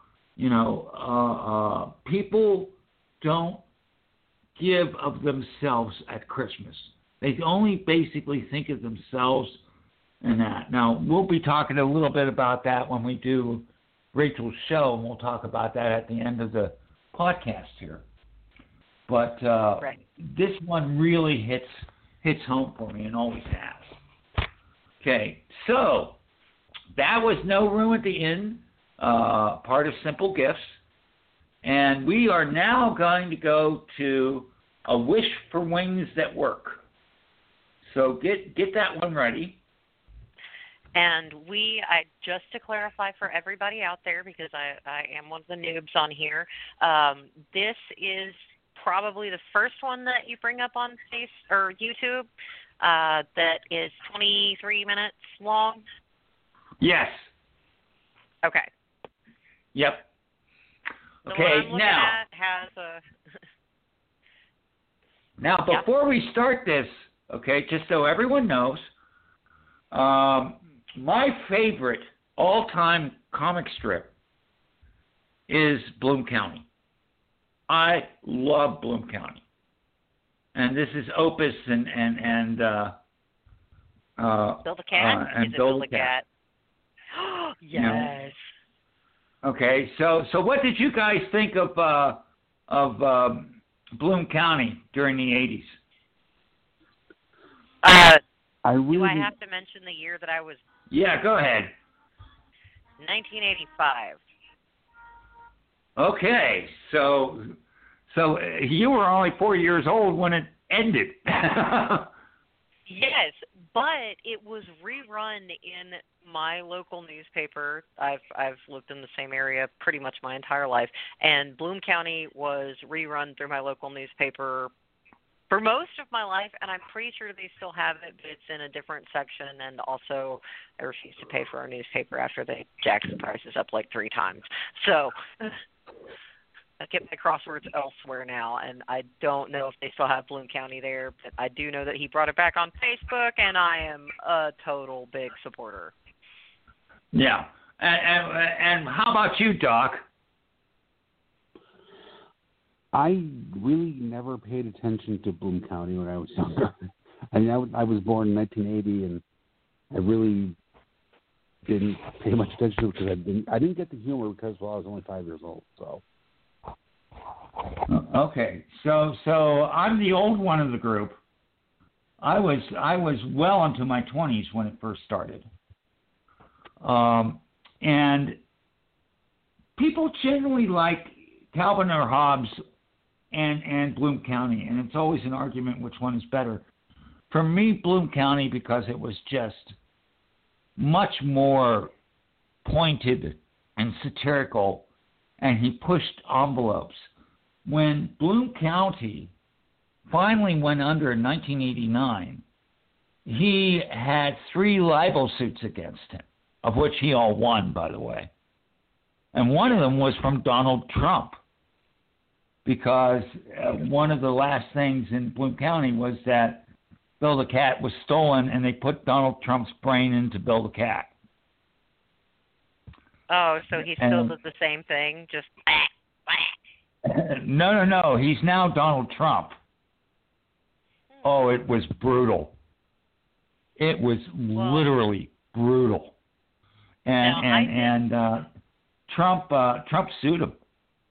People don't give of themselves at Christmas. They only basically think of themselves and that. Now, we'll be talking a little bit about that when we do Rachel's show, and we'll talk about that at the end of the podcast here. But right. This one really hits home for me and always has. Okay, so that was No Room at the Inn, part of Simple Gifts. And we are now going to go to A Wish for Wings That Work. So get that one ready. And just to clarify for everybody out there, because I am one of the noobs on here, this is probably the first one that you bring up on or YouTube that is 23 minutes long. Yes. Okay. Yep. The okay, one I'm looking now. At has a Now, before we start this, okay, just so everyone knows, my favorite all-time comic strip is Bloom County. I love Bloom County, and this is Opus and Bill the Cat. And is Bill it Bill the Cat? Yes. Okay, so what did you guys think of Bloom County during the 80s? Do I have to mention the year that I was? Yeah, go ahead. 1985. Okay, so you were only 4 years old when it ended. Yes, but it was rerun in my local newspaper. I've lived in the same area pretty much my entire life, and Bloom County was rerun through my local newspaper for most of my life, and I'm pretty sure they still have it, but it's in a different section, and also I refuse to pay for our newspaper after they jacked the prices up like 3 times. So I get my crosswords elsewhere now, and I don't know if they still have Bloom County there, but I do know that he brought it back on Facebook, and I am a total big supporter. Yeah. And how about you, Doc? I really never paid attention to Bloom County when I was younger. I mean, I was born in 1980, and I really didn't pay much attention to it because I didn't get the humor because I was only 5 years old. So. Okay, so I'm the old one of the group. I was well into my 20s when it first started, and people generally like Calvin or Hobbes and Bloom County, and it's always an argument which one is better. For me, Bloom County, because it was just much more pointed and satirical, and he pushed envelopes. When Bloom County finally went under in 1989, he had 3 libel suits against him, of which he all won, by the way. And one of them was from Donald Trump, because one of the last things in Bloom County was that Bill the Cat was stolen, and they put Donald Trump's brain into Bill the Cat. Oh, so he still did the same thing, just No. He's now Donald Trump. Oh, it was brutal. It was literally brutal. And Trump sued him.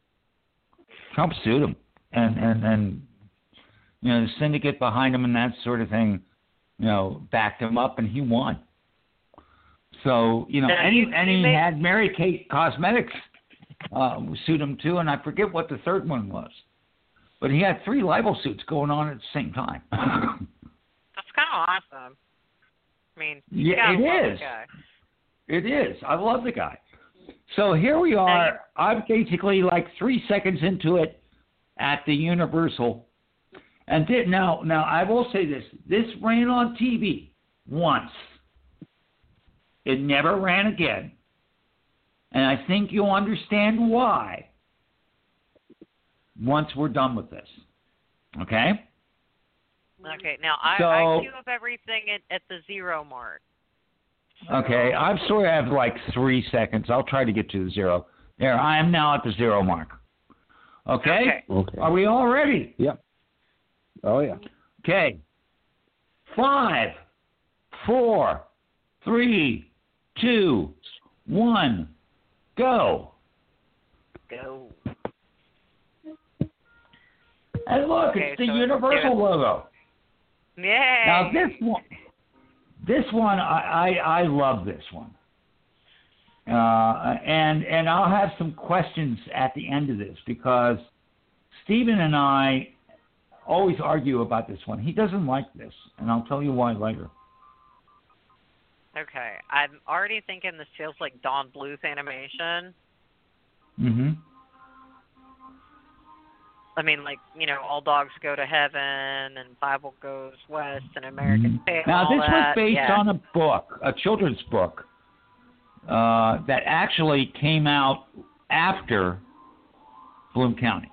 And the syndicate behind him and that sort of thing, backed him up, and he won. So he had Mary Kate Cosmetics sued him too, and I forget what the third one was, but he had 3 libel suits going on at the same time. That's kind of awesome. I mean, yeah, it is. It is. I love the guy. So here we are. I'm basically like 3 seconds into it at the Universal. And now I will say this. This ran on TV once. It never ran again. And I think you'll understand why once we're done with this. Okay? Okay. Now, I queue up everything at the 0 mark. Okay, I'm sorry I have like 3 seconds. I'll try to get to the 0. There, I am now at the 0 mark. Okay? Are we all ready? Yep. Oh, yeah. Okay. 5, 4, 3, 2, 1, go. Go. And look, it's the Universal logo. Yay. Now, this one, I love this one. And I'll have some questions at the end of this because Stephen and I always argue about this one. He doesn't like this, and I'll tell you why later. Okay. I'm already thinking this feels like Don Bluth animation. Mm-hmm. I mean, like, all dogs go to heaven and Bible goes west and American Pie. Now, this was based on a book, a children's book, that actually came out after Bloom County.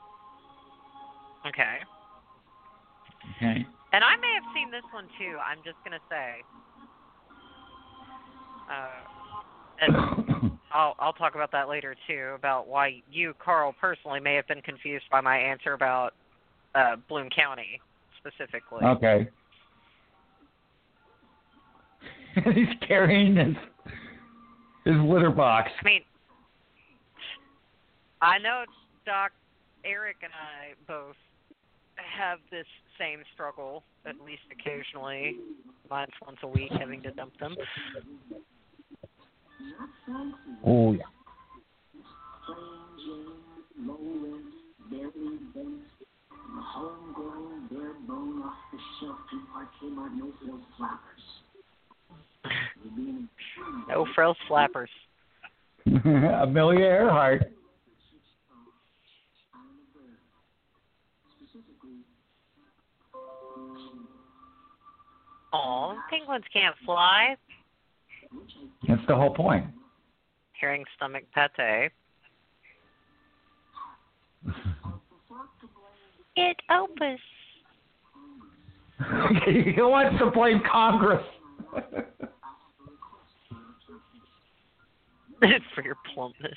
Okay. Okay. And I may have seen this one, too. I'm just going to say. And I'll talk about that later, too, about why you, Carl, personally may have been confused by my answer about Bloom County, specifically. Okay. He's carrying his litter box. I mean, I know Doc, Eric, and I both have this same struggle, at least occasionally. Mine's once a week, having to dump them. Oh, yeah. No frills flappers. Amelia Earhart. Aw, penguins can't fly. That's the whole point. Hearing stomach pate. It opus. He wants to blame Congress. For your plumpness.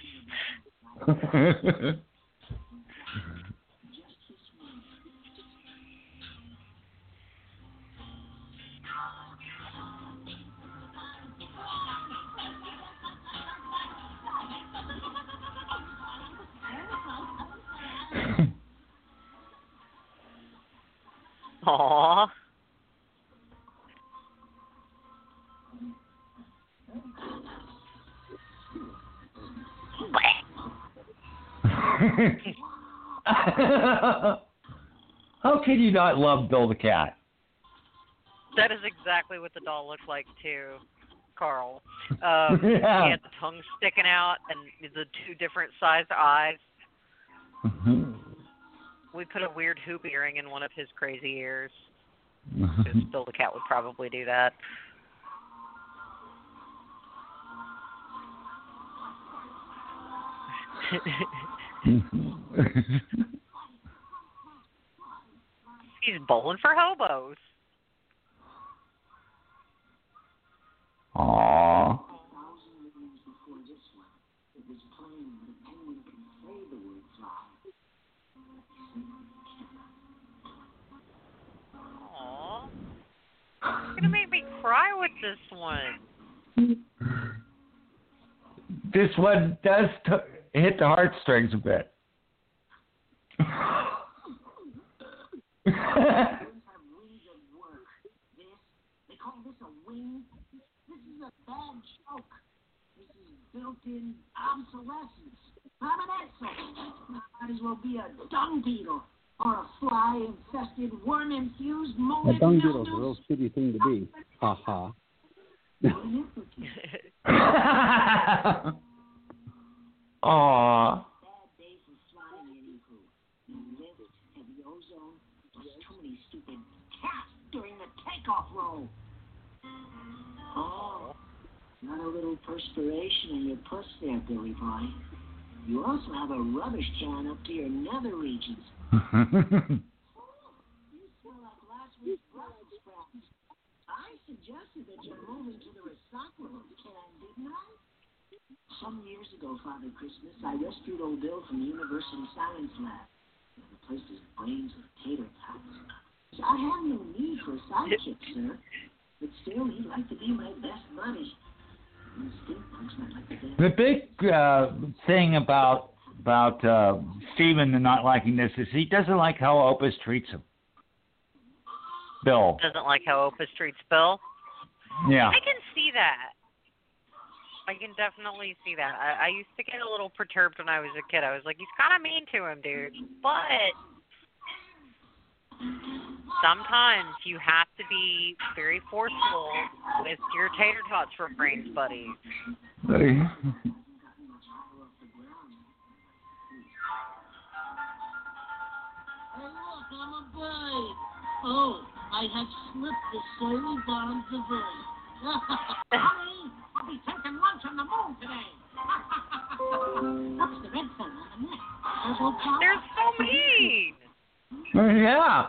Aww. How can you not love Bill the Cat? That is exactly what the doll looked like too, Carl. Yeah. He had the tongue sticking out and the 2 different sized eyes. We put a weird hoop earring in one of his crazy ears. Because Bill the Cat would probably do that. He's bowling for hobos. Aww. this one. This one does hit the heartstrings a bit. They call this a wing. This is a bad joke. This is built-in obsolescence. I'm an insult. Might as well be a dung beetle or a fly-infested, worm-infused, molded. A dung beetle's a real shitty thing to be. Ha ha. Aww. Bad day for flying, anywho. No lift, heavy ozone, plus too many stupid cats during the takeoff roll. Oh, not a little perspiration in your puss there, Billy Boy. You also have a rubbish can up to your nether regions. You smell like last week's Brussels sprouts. I suggested that you move into the recyclable can, didn't I? Some years ago, Father Christmas, I rescued old Bill from the University Science Lab and replaced his brains with tater tots. I have no need for a sidekick, sir. But still, he'd like to be my best buddy. And stink punks might like to dance. The big thing about Steven not liking this is he doesn't like how Opus treats him. Bill. Doesn't like how Opus treats Bill? Yeah. I can see that. I can definitely see that. I used to get a little perturbed when I was a kid. I was like, he's kind of mean to him, dude. But sometimes you have to be very forceful with your tater tots for brains, buddy. Buddy. Hey, look, I'm a bird. Oh, I have slipped the soul down the bird. Honey, I'll be taking lunch on the moon today. What's the red thing on the neck? They're so mean. Yeah.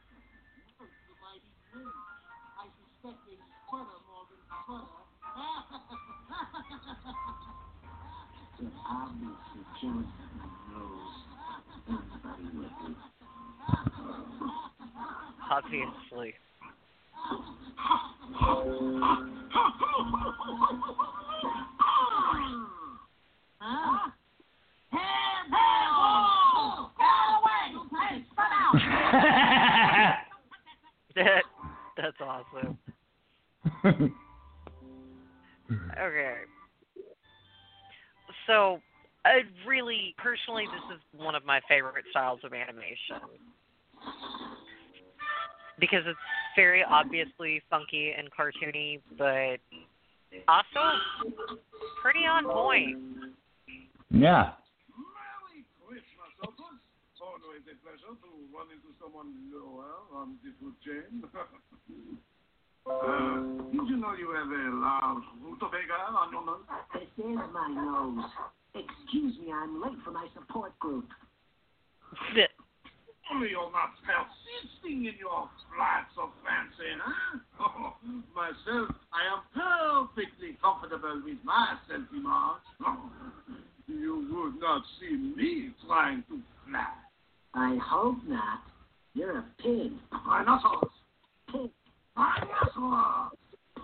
I suspect they sputter more than sputter. They're obviously jealous of my nose. Anybody with me? Obviously. Huh? That's awesome. Okay. So, really, personally, this is one of my favorite styles of animation. Because it's very obviously funky and cartoony, but also pretty on point. Yeah. Merry Christmas, Opus. Always a pleasure to run into someone lower on the food chain. Did you know you have a large rutabaga on your nose? This is my nose. Excuse me, I'm late for my support group. Only you're not persisting in your flights of fancy, huh? Oh, myself, I am perfectly comfortable with my self-image. You would not see me trying to fly. I hope not. You're a pig. Rhinoceros. Pig. Rhinoceros.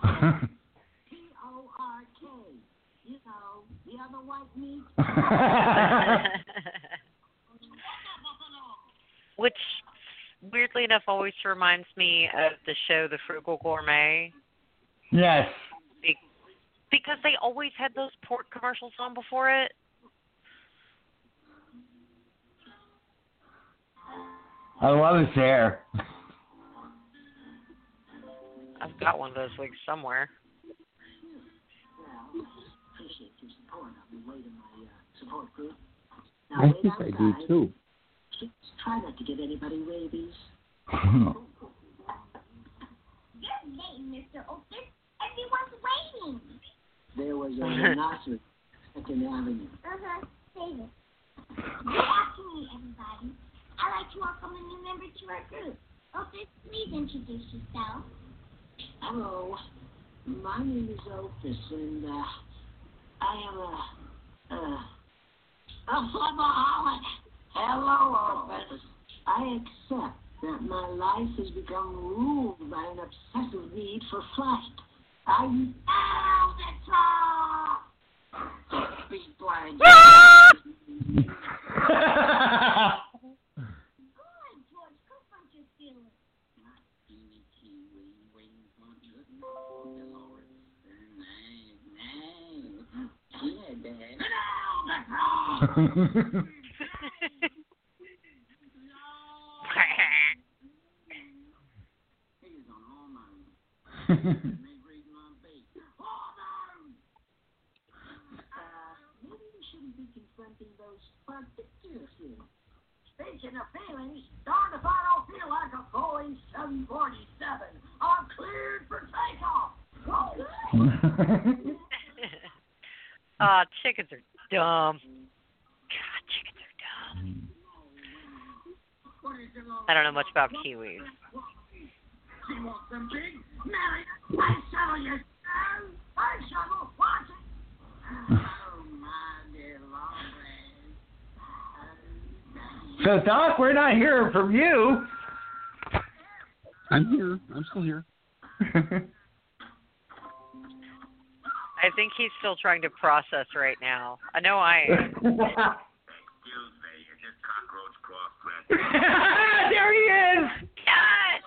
P-O-R-K. You know, the other white meat. Which, weirdly enough, always reminds me of the show The Frugal Gourmet. Yes. Because they always had those pork commercials on before it. I love his hair. I've got one of those wigs somewhere. Well, appreciate your support. I'll be waiting my support group. Now, I think I do too. Just try not to give anybody rabies. You're late, Mr. Opus. Everyone's waiting. There was a rhinoceros at an avenue. Save it. Good afternoon, everybody. I'd like to welcome a new member to our group. Opus, please introduce yourself. Hello. My name is Opus, and I am a flipaholic. Hello, Opus. I accept that my life has become ruled by an obsessive need for flight. I'm Albatross! Big blind. Good, George. Go punch your feelings. Maybe we shouldn't be confronting those particular feelings. Speaking of feelings, darn if I don't feel like a Boeing 747. I'm cleared for takeoff. Chickens are dumb. God, chickens are dumb. I don't know much about kiwis. She wants them big. Mary, I shuttle you. I shuttle. Watch it. Oh, my dear Lord. So, Doc, we're not hearing from you. I'm here. I'm still here. I think he's still trying to process right now. I know I am. Excuse me, is this cockroach crossbred? There he is. Yes!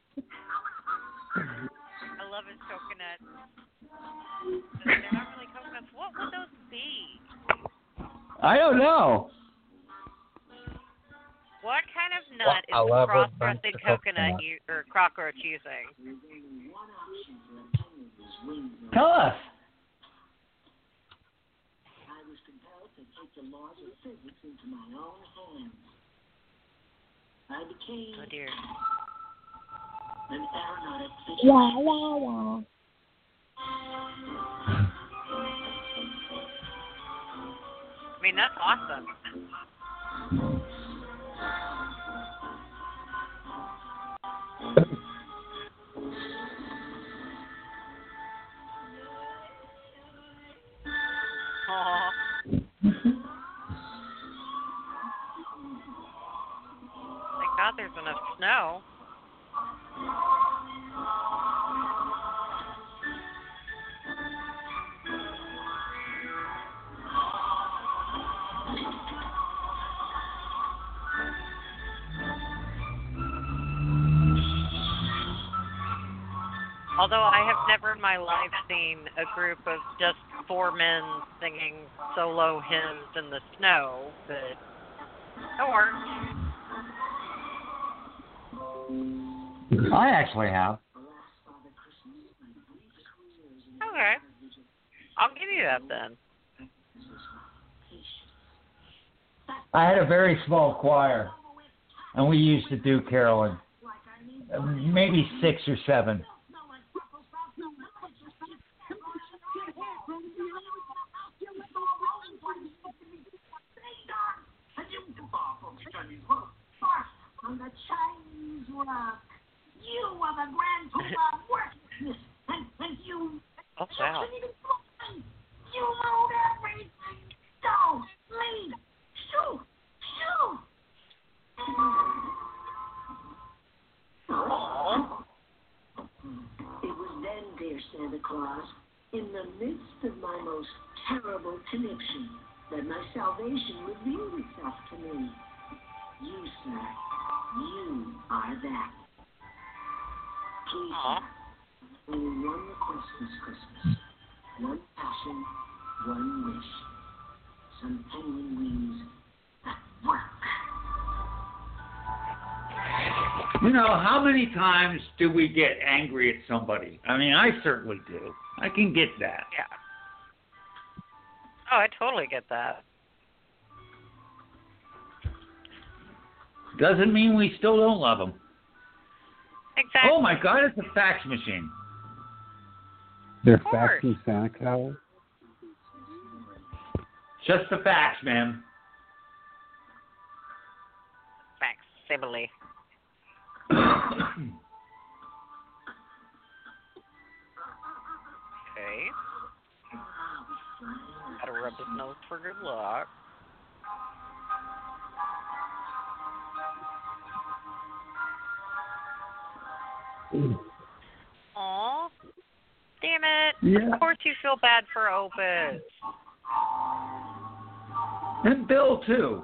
I love his coconut. They're not really coconuts. What would those be? I don't know. What kind of nut I is love the a bunch cross-breasted of coconut coconut. or cockroach using? Tell us. I was compelled to take the laws of physics into my own hands. I became Oh dear. an aeronautic physicist. Yeah, yeah, yeah. I mean, that's awesome. Aw. Thank God there's enough snow. Although I have never in my life seen a group of just 4 men singing solo hymns in the snow, but it works. I actually have. Okay. I'll give you that then. I had a very small choir, and we used to do caroling. Maybe 6 or 7. On the Chinese rock. You are the grand poobah of worthlessness, and you. Oh, wow. You load everything. Go, leave, shoo, shoo. It was then, dear Santa Claus, in the midst of my most terrible conviction, that my salvation revealed itself to me. You, sir, you are that. Please, sir, only one request this Christmas. One passion, one wish. Some penguin wings that work. You know, how many times do we get angry at somebody? I mean, I certainly do. I can get that. Yeah. Oh, I totally get that. Doesn't mean we still don't love them. Exactly. Oh, my God, it's a fax machine. They're Of course. faxing Santa Claus. Just a fax, ma'am. Facsimile. Okay. Gotta rub his nose for good luck. Aw. Damn it. Yeah. Of course you feel bad for Opus. And Bill, too.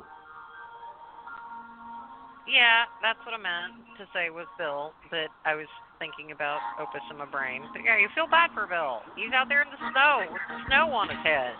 Yeah, that's what I meant to say was Bill, but I was thinking about Opus in my brain. But yeah, you feel bad for Bill. He's out there in the snow with the snow on his head.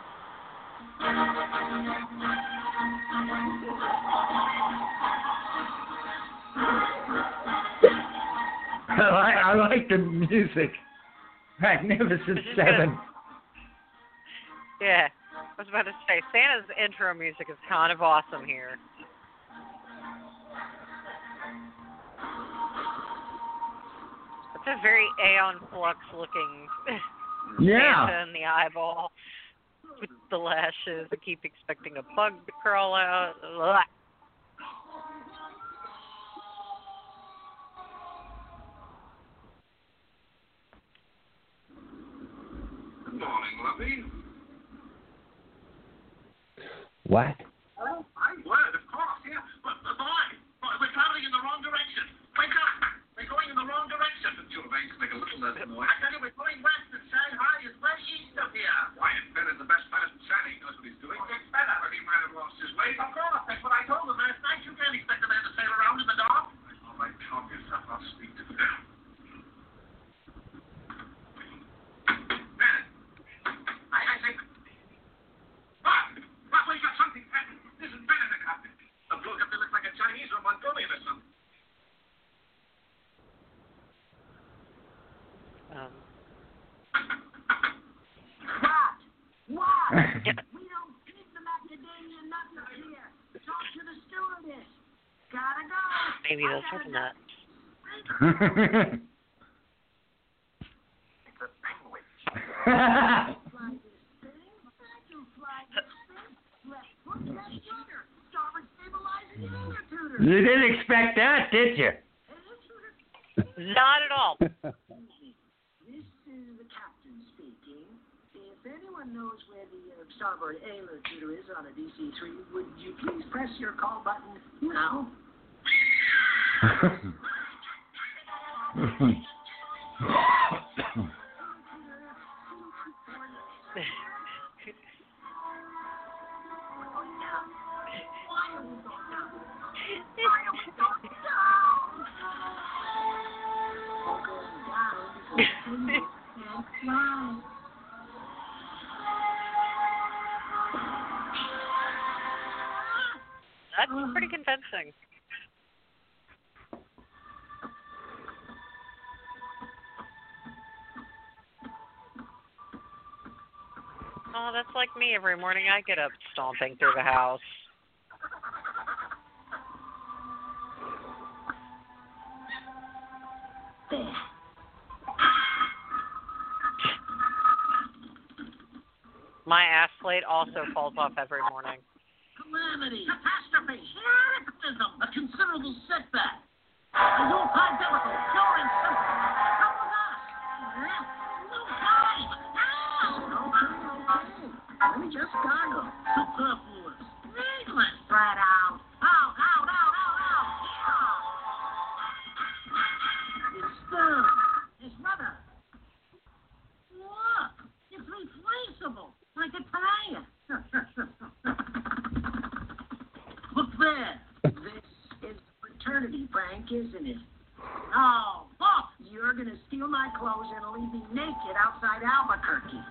I like the music. Magnificent Seven. Yeah, I was about to say, Santa's intro music is kind of awesome here. It's a very Aeon Flux looking Santa in the eyeball with the lashes. I keep expecting a bug to crawl out. Ugh. Good morning, lovey. What? Oh, I'm glad, of course, yeah. But boy, we're traveling in the wrong direction. Wake up! We're going in the wrong direction. Your veins make a little less noise. I tell you, we're going west, and Shanghai is way east of here. Why, it's better the best pilot in Shanghai. He knows what he's doing. It's better, but he might have lost his way. Of course, that's what I told him last night. You can't expect a man to sail around in the dark. All right, calm yourself. I'll speak to them. Man, I say, Bob, we got something. This is better than a cockpit. The blue cockpit looks like a Chinese or Mongolian or something. What? We don't keep the macadamia nuts up here. Talk to the stewardess. Gotta go. Maybe those are nuts. It's a penguin. Fly this thing. I can fly this thing. Left foot, left rudder. Starboard stabilizing in your tutor. You didn't expect that, did you? Not at all. This is the captain speaking. If anyone knows where the starboard ailer tutor is on a DC-3, would you please press your call button now? That's pretty convincing. Oh, that's like me every morning. I get up stomping through the house. My ass plate also falls off every morning. Calamity, catastrophe, cataclysm, a considerable setback. A new high biblical, pure and simple. Come with us. No time. Okay. Let me just gargle. Superfluous. Needless. Spread out. Out. It's done. It's rubber. Look, it's replaceable. Like a tire. Look there. This is fraternity prank, isn't it? Oh, look, you're going to steal my clothes and leave me naked outside Albuquerque.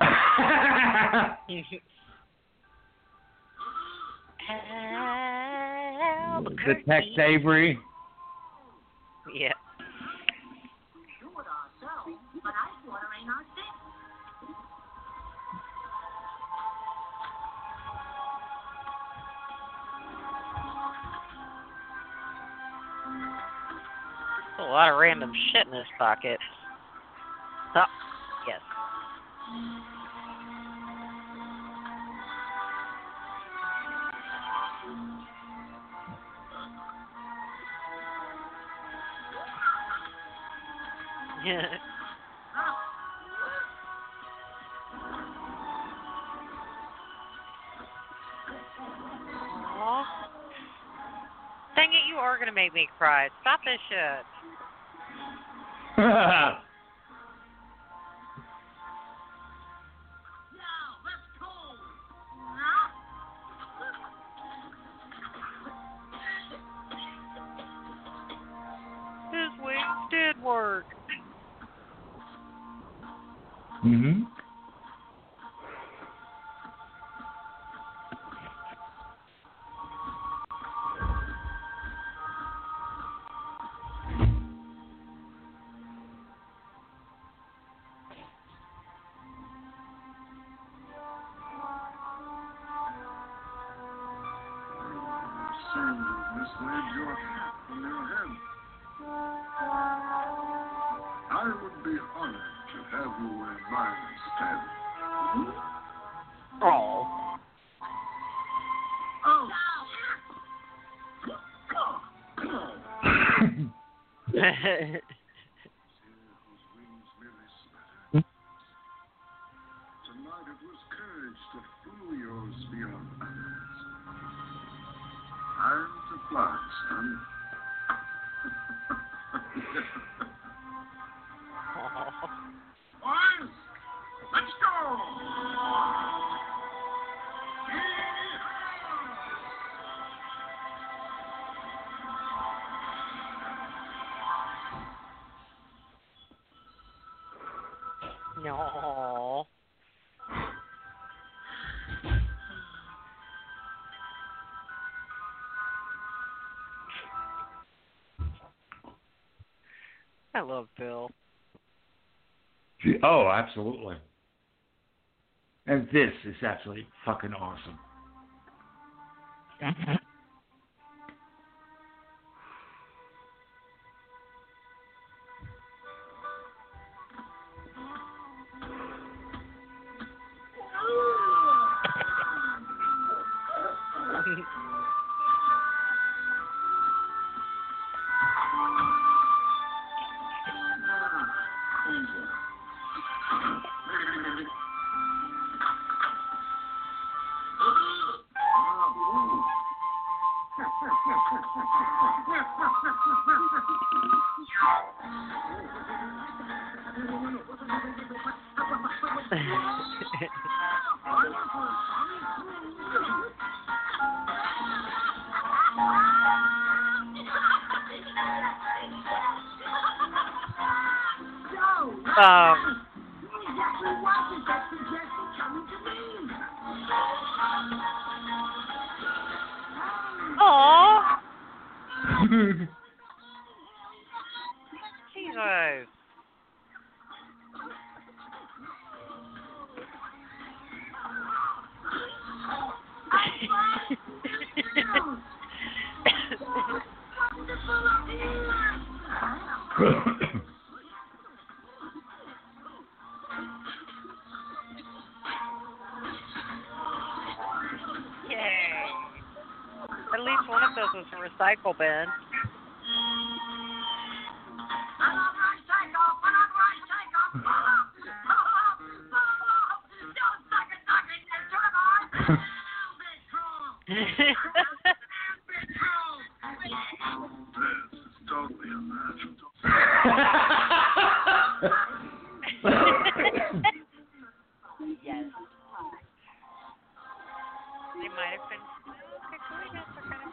Albuquerque. Detect Avery. Yeah. Do it ourselves, but ice water ain't our thing. A lot of random shit in this pocket. Oh, yes. Aw. Dang it, you are going to make me cry. Stop this shit. work. Mm-hmm. Misled your hat from your head. I would be honored to have you wear mine instead. Oh. Tonight it was courage to fool yours beyond others. Time to fly, son. Boys, let's go! No. I love Bill. Oh, absolutely. And this is absolutely fucking awesome. Aw. Jesus. Yay. At least one of those was a recycle bin. Totally unnatural. Yes. They might have been. Okay, cool. Guys are kind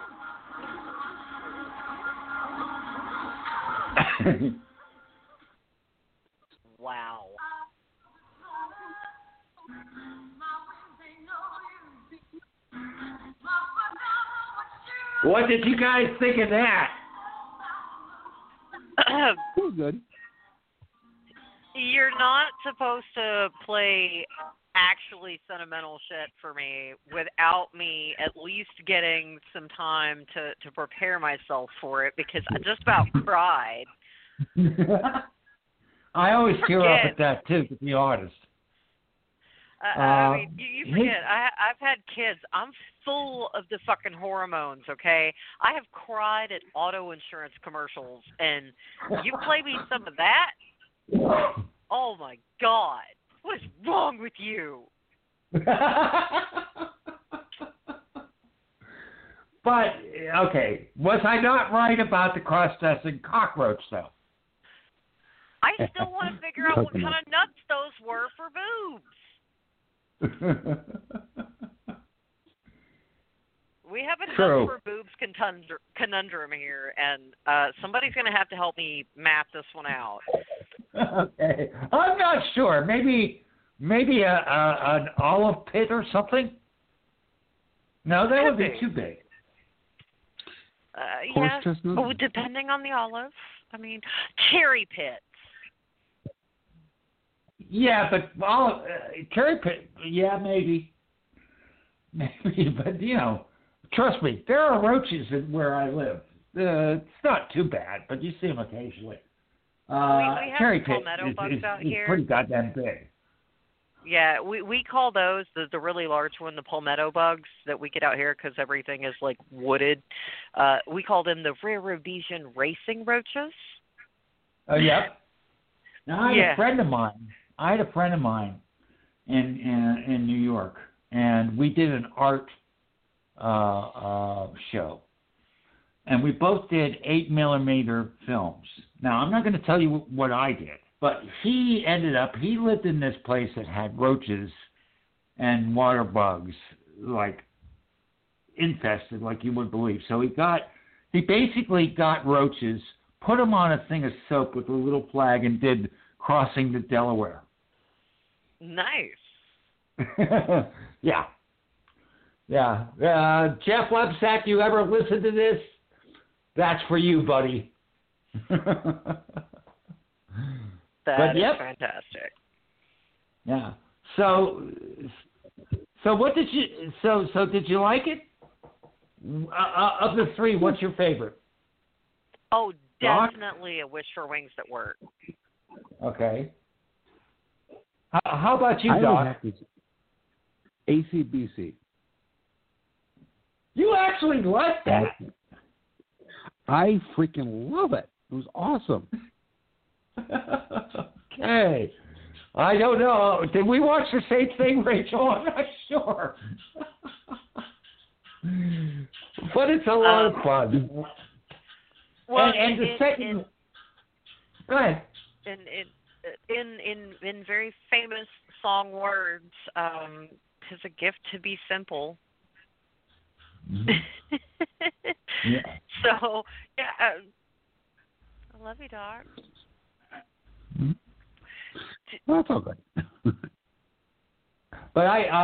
of big. Wow. What did you guys think of that? It was good. You're not supposed to play actually sentimental shit for me without me at least getting some time to prepare myself for it, because I just about cried. I always tear up at that too, to be honest. I mean, you forget. I've had kids. I'm full of the fucking hormones, okay? I have cried at auto insurance commercials, and you play me some of that? Oh, my God. What is wrong with you? But, okay, was I not right about the cross-dressing cockroach, though? I still want to figure out what kind of nuts those were for boobs. We have a True. nut for boobs conundrum here, and somebody's going to have to help me map this one out. Okay, I'm not sure. Maybe an olive pit or something. No, that would be too big. Horse Yeah, chestnut? but depending on the olive. I mean, cherry pits. Yeah, but cherry pit. Yeah, maybe. But trust me, there are roaches where I live. It's not too bad, but you see them occasionally. We have Cherry pit palmetto bugs out is here. pretty goddamn big. Yeah, we call those the really large one, the palmetto bugs that we get out here because everything is like wooded. We call them the Rarobesian racing roaches. Oh, yep. Now, I had a friend of mine in New York, and we did an art show, and we both did 8mm films. Now, I'm not going to tell you what I did, but he lived in this place that had roaches and water bugs, like infested, like you would believe. So he basically got roaches, put them on a thing of soap with a little flag, and did Crossing the Delaware. Nice. Yeah. Jeff Lebsack, you ever listen to this? That's for you, buddy. That is fantastic. Yeah. So what did you? So did you like it? Of the three, what's your favorite? Oh, Doc? definitely A Wish for Wings That Work. Okay. How about you, I Doc? would have to AC/DC. You actually like that? I freaking love it. It was awesome. Okay. I don't know. Did we watch the same thing, Rachel? I'm not sure. But it's a lot of fun. Well, and the second. Go ahead. In very famous song words, "'tis a gift to be simple." Mm-hmm. Yeah. So, yeah, I love you, Doc. Mm-hmm. Well, that's all good. But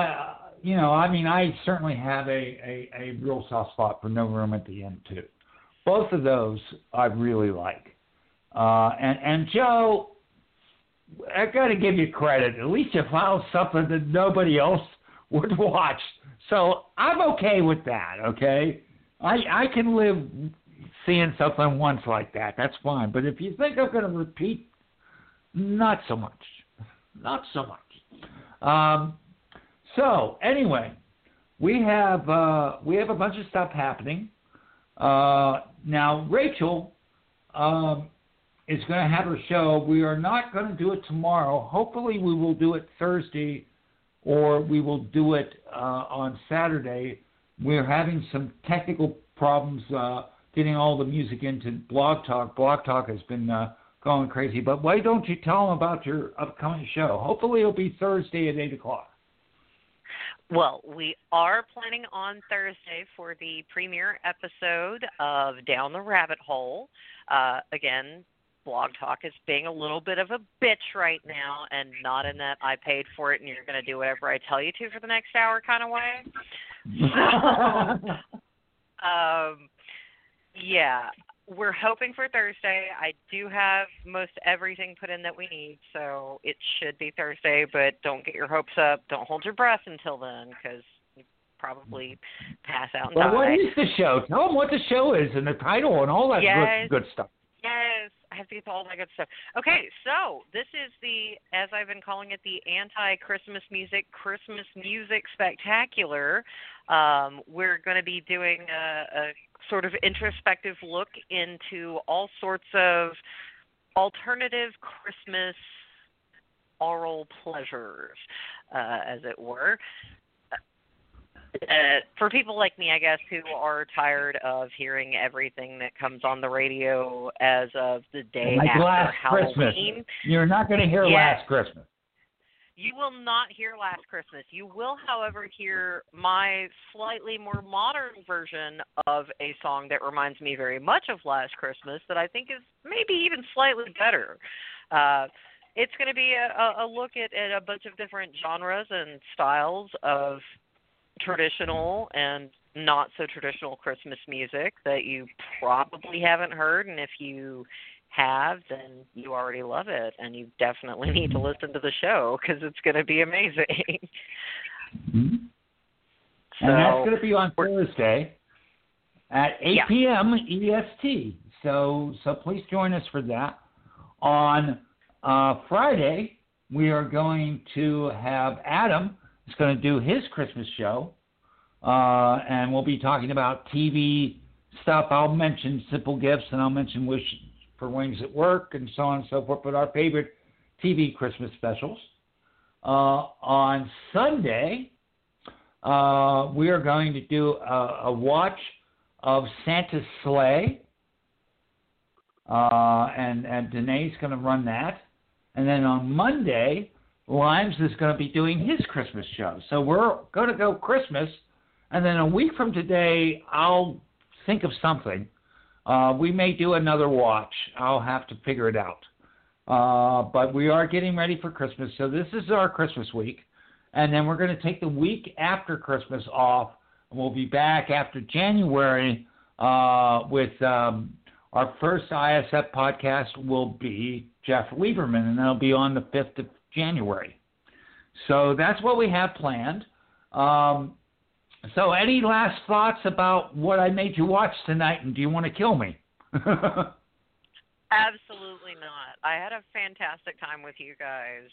I certainly have a real soft spot for No Room at the End too. Both of those I really like. And Joe, I got to give you credit. At least you found something that nobody else would watch. So I'm okay with that. Okay, I can live seeing something once like that. That's fine. But if you think I'm going to repeat, not so much. Not so much. So anyway, we have a bunch of stuff happening. Now Rachel is going to have her show. We are not going to do it tomorrow. Hopefully we will do it Thursday, or we will do it on Saturday. We're having some technical problems getting all the music into Blog Talk. Blog Talk has been going crazy. But why don't you tell them about your upcoming show? Hopefully it'll be Thursday at 8 o'clock. Well, we are planning on Thursday for the premiere episode of Down the Rabbit Hole. Again, Blog Talk is being a little bit of a bitch right now, and not in that I paid for it and you're going to do whatever I tell you to for the next hour kind of way. So, yeah, we're hoping for Thursday. I do have most everything put in that we need, so it should be Thursday, but don't get your hopes up. Don't hold your breath until then, because you probably pass out and die. What is the show? Tell them what the show is and the title and all that good stuff. Yes, I have to get to all that good stuff. Okay, so this is as I've been calling it, the anti-Christmas music spectacular. We're going to be doing a sort of introspective look into all sorts of alternative Christmas oral pleasures, as it were. For people like me, I guess, who are tired of hearing everything that comes on the radio as of the day like after last Halloween. Christmas. You're not going to hear Last Christmas. You will not hear Last Christmas. You will, however, hear my slightly more modern version of a song that reminds me very much of Last Christmas that I think is maybe even slightly better. It's going to be a look at a bunch of different genres and styles of traditional and not so traditional Christmas music that you probably haven't heard, and if you have, then you already love it, and you definitely need to listen to the show because it's going to be amazing. Mm-hmm. And that's going to be on Thursday at 8 p.m. EST. So please join us for that. On Friday, we are going to have Adam is going to do his Christmas show, and we'll be talking about TV stuff. I'll mention Simple Gifts, and I'll mention Wish for Wings at Work, and so on and so forth, but our favorite TV Christmas specials. On Sunday, we are going to do a watch of Santa's Sleigh, and Danae's going to run that. And then on Monday, Limes is going to be doing his Christmas show. So we're going to go Christmas, and then a week from today, I'll think of something. We may do another watch. I'll have to figure it out. But we are getting ready for Christmas. So this is our Christmas week. And then we're going to take the week after Christmas off. And we'll be back after January with our first ISF podcast will be Jeff Lieberman. And that'll be on the 5th of January. So that's what we have planned. So any last thoughts about what I made you watch tonight, and do you want to kill me? Absolutely not. I had a fantastic time with you guys.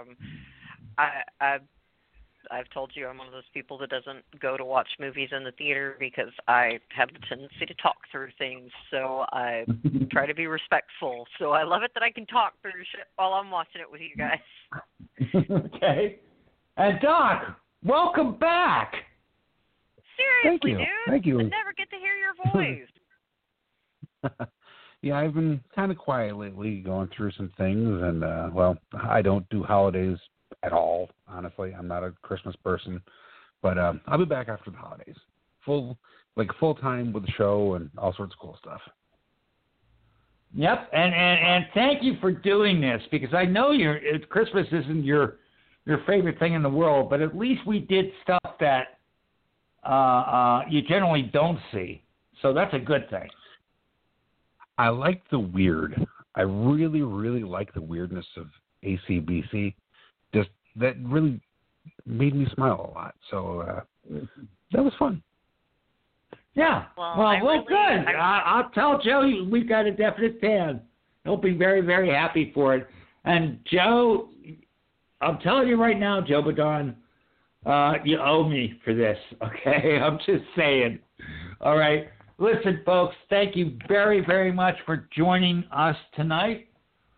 I've told you I'm one of those people that doesn't go to watch movies in the theater because I have the tendency to talk through things, so I try to be respectful. So I love it that I can talk through shit while I'm watching it with you guys. Okay. And Doc, welcome back. Seriously, dude. Thank you. I never get to hear your voice. Yeah, I've been kind of quiet lately, going through some things, and I don't do holidays at all. Honestly, I'm not a Christmas person, but I'll be back after the holidays, full time with the show and all sorts of cool stuff. Yep, and thank you for doing this because I know Christmas isn't your favorite thing in the world, but at least we did stuff that you generally don't see. So that's a good thing. I like the weird. I really, really like the weirdness of ACBC. Just that really made me smile a lot. So that was fun. Yeah. Well, good. I'll tell Joe we've got a definite fan. He'll be very, very happy for it. And Joe, I'm telling you right now, Joe Badon, you owe me for this, okay? I'm just saying. All right. Listen, folks, thank you very, very much for joining us tonight.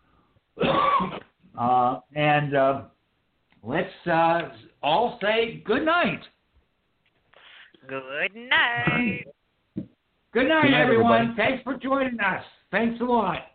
And let's all say good night. Good night. Good night, everyone. Thanks for joining us. Thanks a lot.